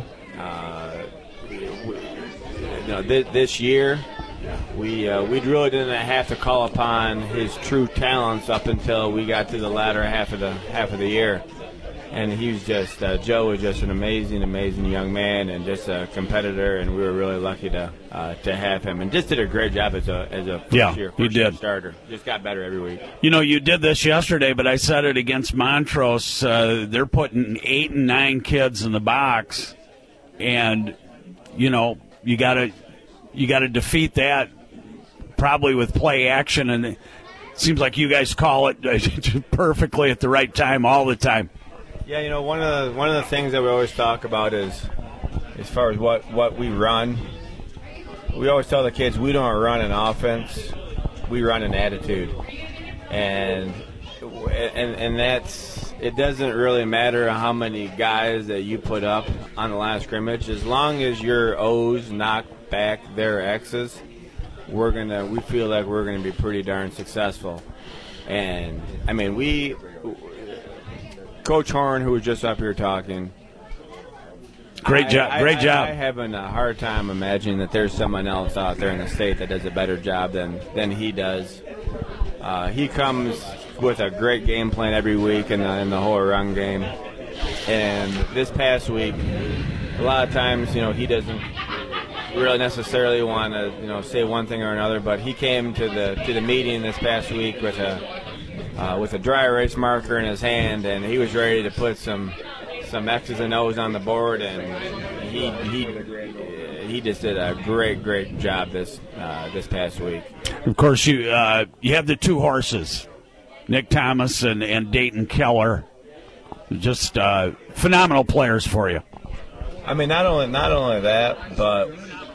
this year. We really didn't have to call upon his true talents up until we got to the latter half of the year, and he was just Joe was just an amazing young man and just a competitor, and we were really lucky to have him, and just did a great job as a first year starter. Just got better every week. You did this yesterday, but I said it against Montrose. They're putting 8 and 9 kids in the box, and you got to defeat that probably with play action, and it seems like you guys call it perfectly at the right time all the time. Yeah, one of the things that we always talk about is as far as what we run. We always tell the kids we don't run an offense, we run an attitude, and that's it. Doesn't really matter how many guys that you put up on the line of scrimmage, as long as your O's knock back their X's, we feel like we're gonna be pretty darn successful. And Coach Horn, who was just up here talking, great job. I'm having a hard time imagining that there's someone else out there in the state that does a better job than he does. He comes with a great game plan every week in the whole run game. And this past week, a lot of times, he doesn't really necessarily want to, say one thing or another, but he came to the meeting this past week with a dry erase marker in his hand, and he was ready to put some X's and O's on the board, and he just did a great job this past week. Of course, you have the 2 horses, Nick Thomas and Dayton Keller, just phenomenal players for you. Not only that, but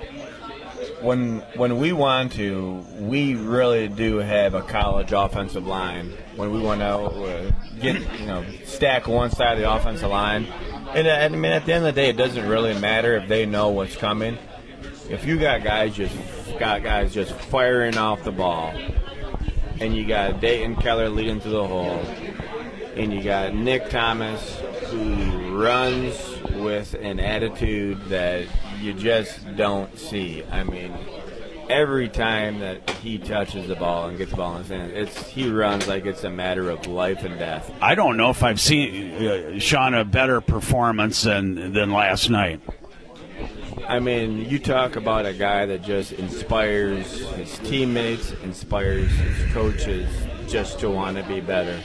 when we want to, we really do have a college offensive line. When we want to stack one side of the offensive line, and at the end of the day, it doesn't really matter if they know what's coming. If you got guys just firing off the ball, and you got Dayton Keller leading through the hole, and you got Nick Thomas who runs with an attitude that you just don't see. I mean, every time that he touches the ball and gets the ball in his hand, he runs like it's a matter of life and death. I don't know if I've seen, Sean, a better performance than last night. I mean, you talk about a guy that just inspires his teammates, inspires his coaches just to want to be better.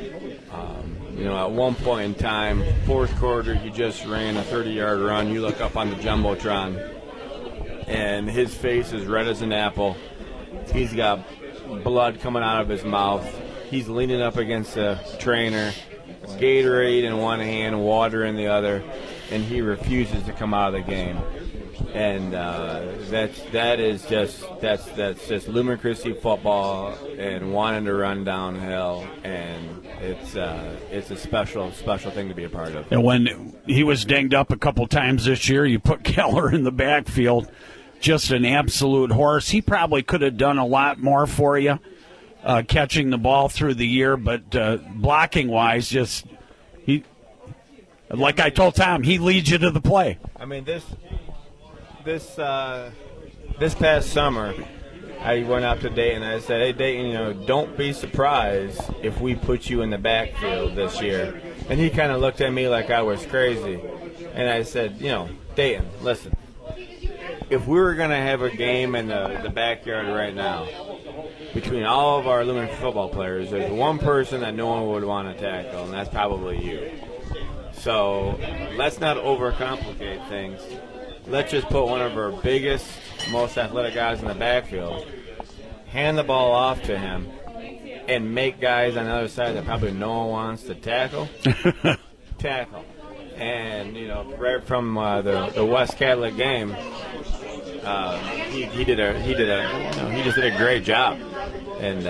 At one point in time, fourth quarter, he just ran a 30-yard run. You look up on the Jumbotron, and his face is red as an apple. He's got blood coming out of his mouth. He's leaning up against a trainer, Gatorade in one hand, water in the other, and he refuses to come out of the game. And that's just Lumen Christi football and wanting to run downhill, and it's a special thing to be a part of. And when he was dinged up a couple times this year, you put Keller in the backfield, just an absolute horse. He probably could have done a lot more for you, catching the ball through the year, but blocking wise, like I told Tom, he leads you to the play. I mean, this past summer, I went up to Dayton and I said, "Hey, Dayton, don't be surprised if we put you in the backfield this year." And he kind of looked at me like I was crazy. And I said, Dayton, listen, if we were going to have a game in the backyard right now, between all of our Lumen football players, there's one person that no one would want to tackle, and that's probably you. So let's not overcomplicate things. Let's just put one of our biggest, most athletic guys in the backfield, hand the ball off to him, and make guys on the other side that probably no one wants to tackle. And, right from the West Catholic game, he just did a great job. And,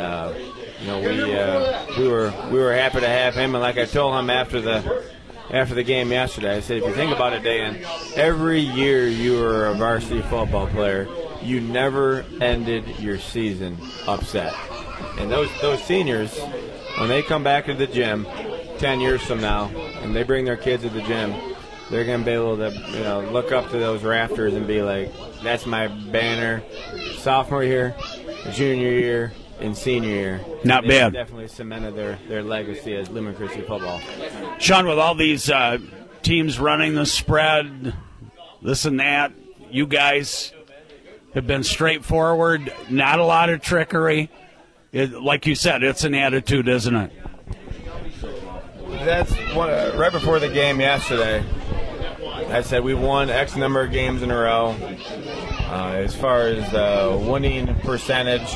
we were happy to have him. And like I told him after the game yesterday, I said, if you think about it, Dan, every year you were a varsity football player, you never ended your season upset. And those seniors, when they come back to the gym 10 years from now and they bring their kids to the gym, they're going to be able to look up to those rafters and be like, that's my banner sophomore year, junior year, and senior year. Not bad. Definitely cemented their legacy as Lumen Christi football. Sean, with all these teams running the spread, this and that, you guys have been straightforward, not a lot of trickery. Like you said, it's an attitude, isn't it? That's right before the game yesterday. I said we won X number of games in a row. As far as winning percentage,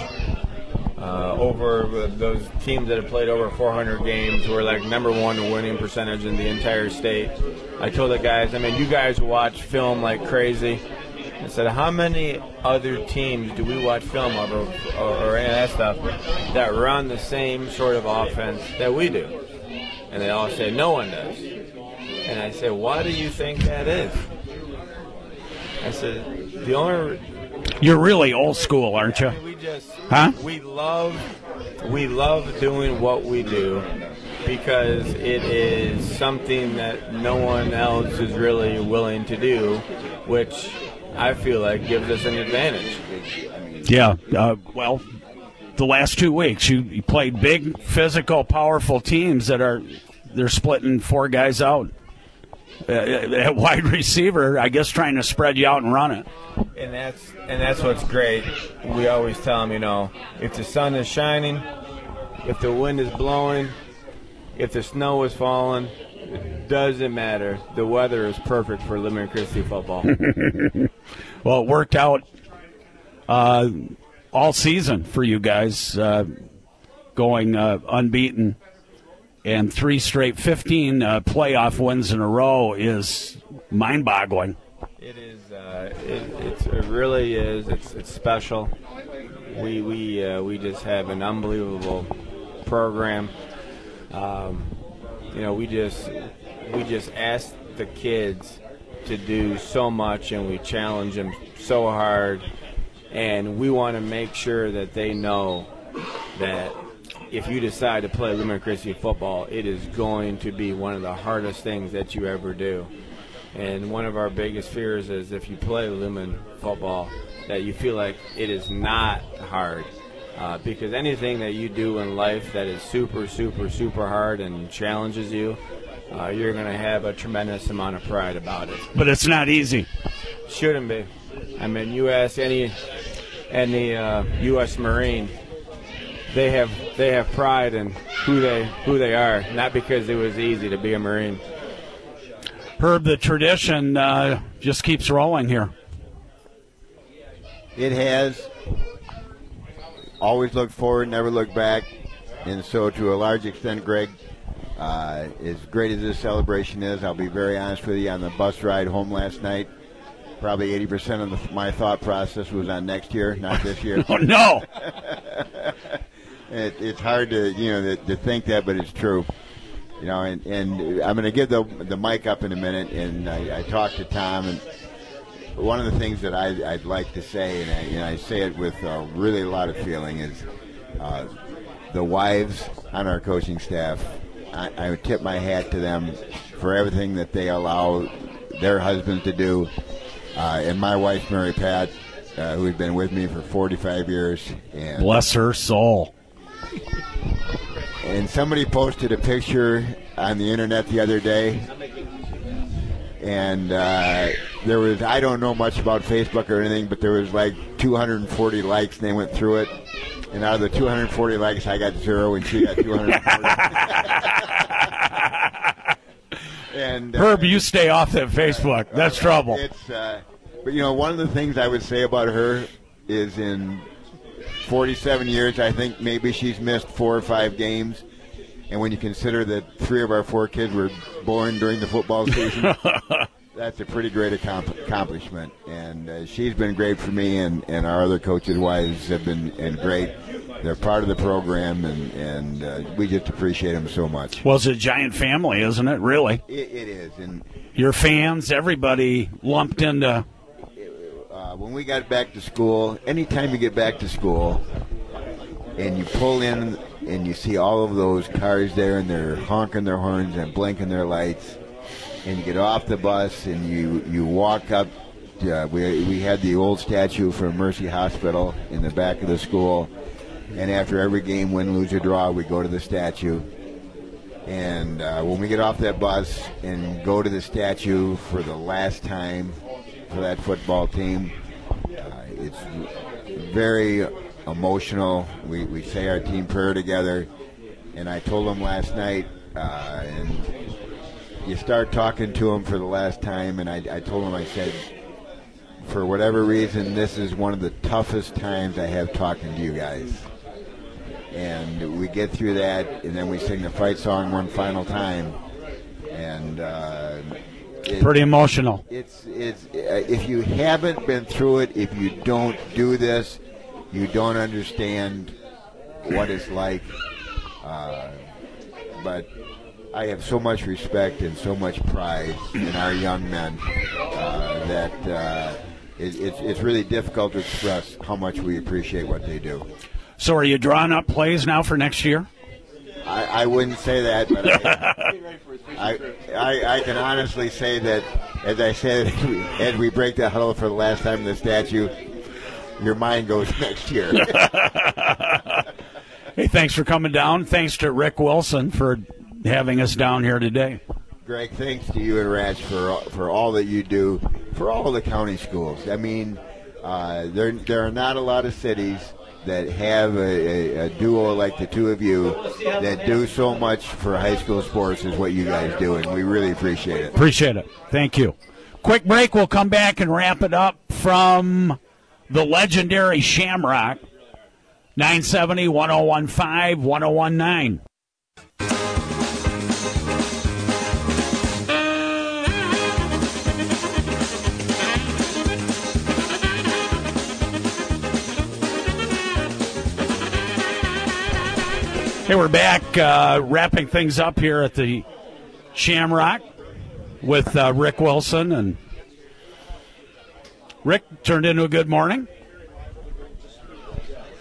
over those teams that have played over 400 games, we're like number one in winning percentage in the entire state. I told the guys, you guys watch film like crazy. I said, how many other teams do we watch film of or any of that stuff that run the same sort of offense that we do? And they all say, no one does. And I said, why do you think that is? I said, the only... You're really old school, aren't you? We love doing what we do because it is something that no one else is really willing to do, which I feel like gives us an advantage. Yeah, well, the last 2 weeks you played big, physical, powerful teams they're splitting four guys out at wide receiver, I guess, trying to spread you out and run it. And that's what's great. We always tell them, if the sun is shining, if the wind is blowing, if the snow is falling, it doesn't matter. The weather is perfect for Lumen Christi football. Well, it worked out all season for you guys, going unbeaten. And 3 straight 15 playoff wins in a row is mind-boggling. It is. It really is. It's special. We just have an unbelievable program. We just ask the kids to do so much, and we challenge them so hard. And we want to make sure that they know that if you decide to play Lumen Christi football, it is going to be one of the hardest things that you ever do. And one of our biggest fears is if you play Lumen football, that you feel like it is not hard. Because anything that you do in life that is super, super, super hard and challenges you, you're going to have a tremendous amount of pride about it. But it's not easy. Shouldn't be. I mean, you ask any U.S. Marine, they have pride in who they are, not because it was easy to be a Marine. Herb, the tradition just keeps rolling here. It has. Always look forward, never look back. And so to a large extent, Greg, as great as this celebration is, I'll be very honest with you, on the bus ride home last night, probably 80% of my thought process was on next year, not this year. Oh, no! It's hard to, to think that, but it's true. And I'm going to give the mic up in a minute, and I talked to Tom, and one of the things that I'd like to say, and I say it with really a lot of feeling, is the wives on our coaching staff. I tip my hat to them for everything that they allow their husbands to do. And my wife, Mary Pat, who had been with me for 45 years. And bless her soul. And somebody posted a picture on the internet the other day, and there was, I don't know much about Facebook or anything, but there was like 240 likes, and they went through it. And out of the 240 likes, I got 0, and she got 240. And Herb, you stay off that Facebook. That's trouble. But one of the things I would say about her is in 47 years, I think maybe she's missed 4 or 5 games. And when you consider that 3 of our 4 kids were born during the football season, that's a pretty great accomplishment. And she's been great for me, and our other coaches' wives have been great. They're part of the program, and we just appreciate them so much. Well, it's a giant family, isn't it, really? It is. And your fans, everybody lumped into... when we got back to school, anytime you get back to school and you pull in and you see all of those cars there and they're honking their horns and blinking their lights, and you get off the bus and you walk up, we had the old statue from Mercy Hospital in the back of the school, and after every game, win, lose, or draw, we go to the statue. And when we get off that bus and go to the statue for the last time for that football team, it's very emotional. We say our team prayer together, and I told them last night, and you start talking to them for the last time, and I told them, I said, for whatever reason, this is one of the toughest times I have talking to you guys. And we get through that, and then we sing the fight song one final time, and pretty emotional. It's if you haven't been through it, if you don't do this, you don't understand what it's like. But I have so much respect and so much pride in our young men that it's really difficult to express how much we appreciate what they do. So are you drawing up plays now for next year? I wouldn't say that, but I can honestly say that, as I said, as we break the huddle for the last time in the statue, your mind goes next year. Hey, thanks for coming down. Thanks to Rick Wilson for having us down here today. Greg, thanks to you and Ratch for all that you do for all of the county schools. I mean, there are not a lot of cities that have a duo like the two of you that do so much for high school sports as what you guys do, and we really appreciate it. Appreciate it. Thank you. Quick break. We'll come back and wrap it up from the legendary Shamrock. 970, 1015, 1019. Hey, we're back wrapping things up here at the Shamrock with Rick Wilson. And Rick, turned into a good morning?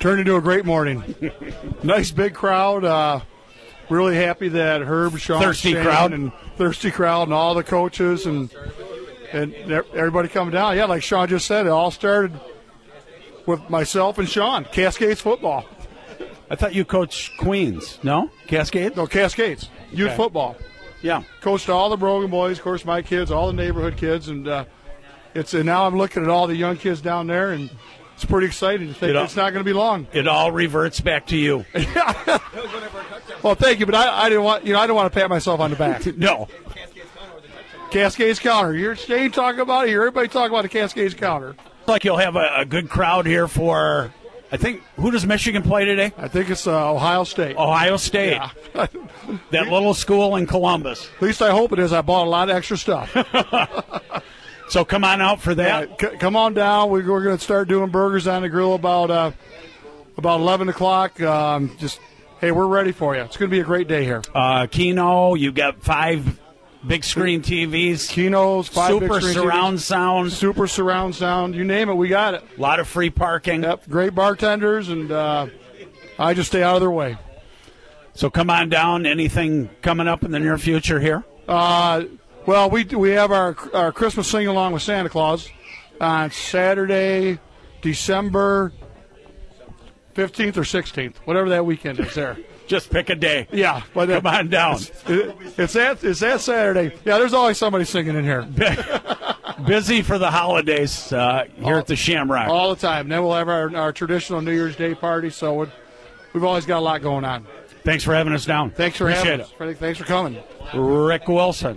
turned into a great morning. Nice big crowd. Really happy that Herb, Sean, Thirsty Shane, crowd. and all the coaches and everybody coming down. Yeah, like Sean just said, it all started with myself and Sean, Cascades football. I thought you coached Queens. No? Cascades? No, Cascades. Youth Okay. football. Yeah. Coached all the Brogan boys, of course, my kids, all the neighborhood kids, and now I'm looking at all the young kids down there, and it's pretty exciting to think it's not going to be long. It all reverts back to you. Well, thank you, but I didn't want I don't want to pat myself on the back. No. Cascades counter. You're Shane talking about it. You hear everybody talking about the Cascades counter. Like you'll have a good crowd here for, I think, who does Michigan play today? I think it's Ohio State. Ohio State. Yeah. That little school in Columbus. At least I hope it is. I bought a lot of extra stuff. So come on out for that. Yeah, come on down. We're going to start doing burgers on the grill about 11 o'clock. Hey, we're ready for you. It's going to be a great day here. Keno, you got 5 big screen TVs. Keno's, 5 super big screen surround TVs. sound. Super surround sound. You name it, we got it. A lot of free parking. Yep, great bartenders, and I just stay out of their way. So come on down. Anything coming up in the near future here? Well, we have our Christmas sing-along with Santa Claus on Saturday, December 15th or 16th, whatever that weekend is there. Just pick a day. Yeah. But come on down. It's that Saturday. Yeah, there's always somebody singing in here. Busy for the holidays here at the Shamrock. All the time. Then we'll have our traditional New Year's Day party, so we've always got a lot going on. Thanks for having us down. Thanks for Appreciate having us. Thanks for coming. Rick Wilson.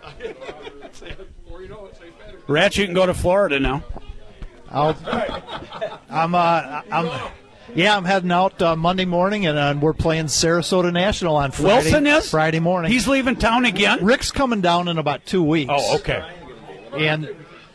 Ratch, you can go to Florida now. I'm heading out Monday morning, and we're playing Sarasota National on Friday. Wilson is? Friday morning. He's leaving town again? Rick's coming down in about 2 weeks. Oh, okay. And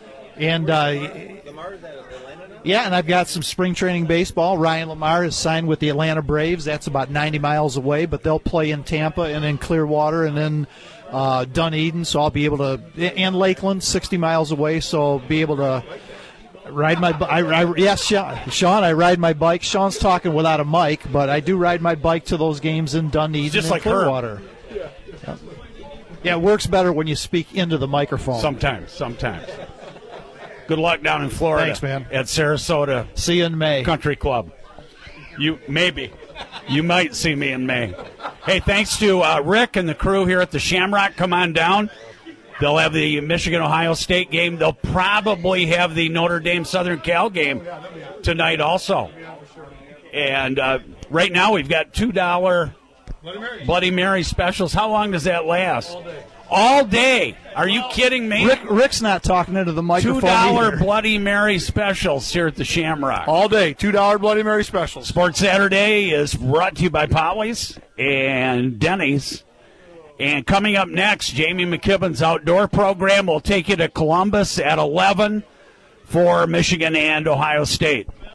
I've got some spring training baseball. Ryan Lamar is signed with the Atlanta Braves. That's about 90 miles away, but they'll play in Tampa and in Clearwater and then Dunedin, so I'll be able to, and Lakeland, 60 miles away, so I'll be able to ride my bike. Yes, Sean, I ride my bike. Sean's talking without a mic, but I do ride my bike to those games in Dunedin just and like Clearwater. Yeah, it works better when you speak into the microphone. Sometimes. Good luck down in Florida. Thanks, man. At Sarasota. See you in May. Country Club. You might see me in May. Hey, thanks to Rick and the crew here at the Shamrock. Come on down. They'll have the Michigan-Ohio State game. They'll probably have the Notre Dame-Southern Cal game tonight also. And right now we've got $2 Bloody Mary specials. How long does that last? All day. Are you kidding me? Rick's not talking into the microphone $2 either. Bloody Mary specials here at the Shamrock. All day, $2 Bloody Mary specials. Sports Saturday is brought to you by Polly's and Denny's. And coming up next, Jamie McKibben's outdoor program will take you to Columbus at 11 for Michigan and Ohio State.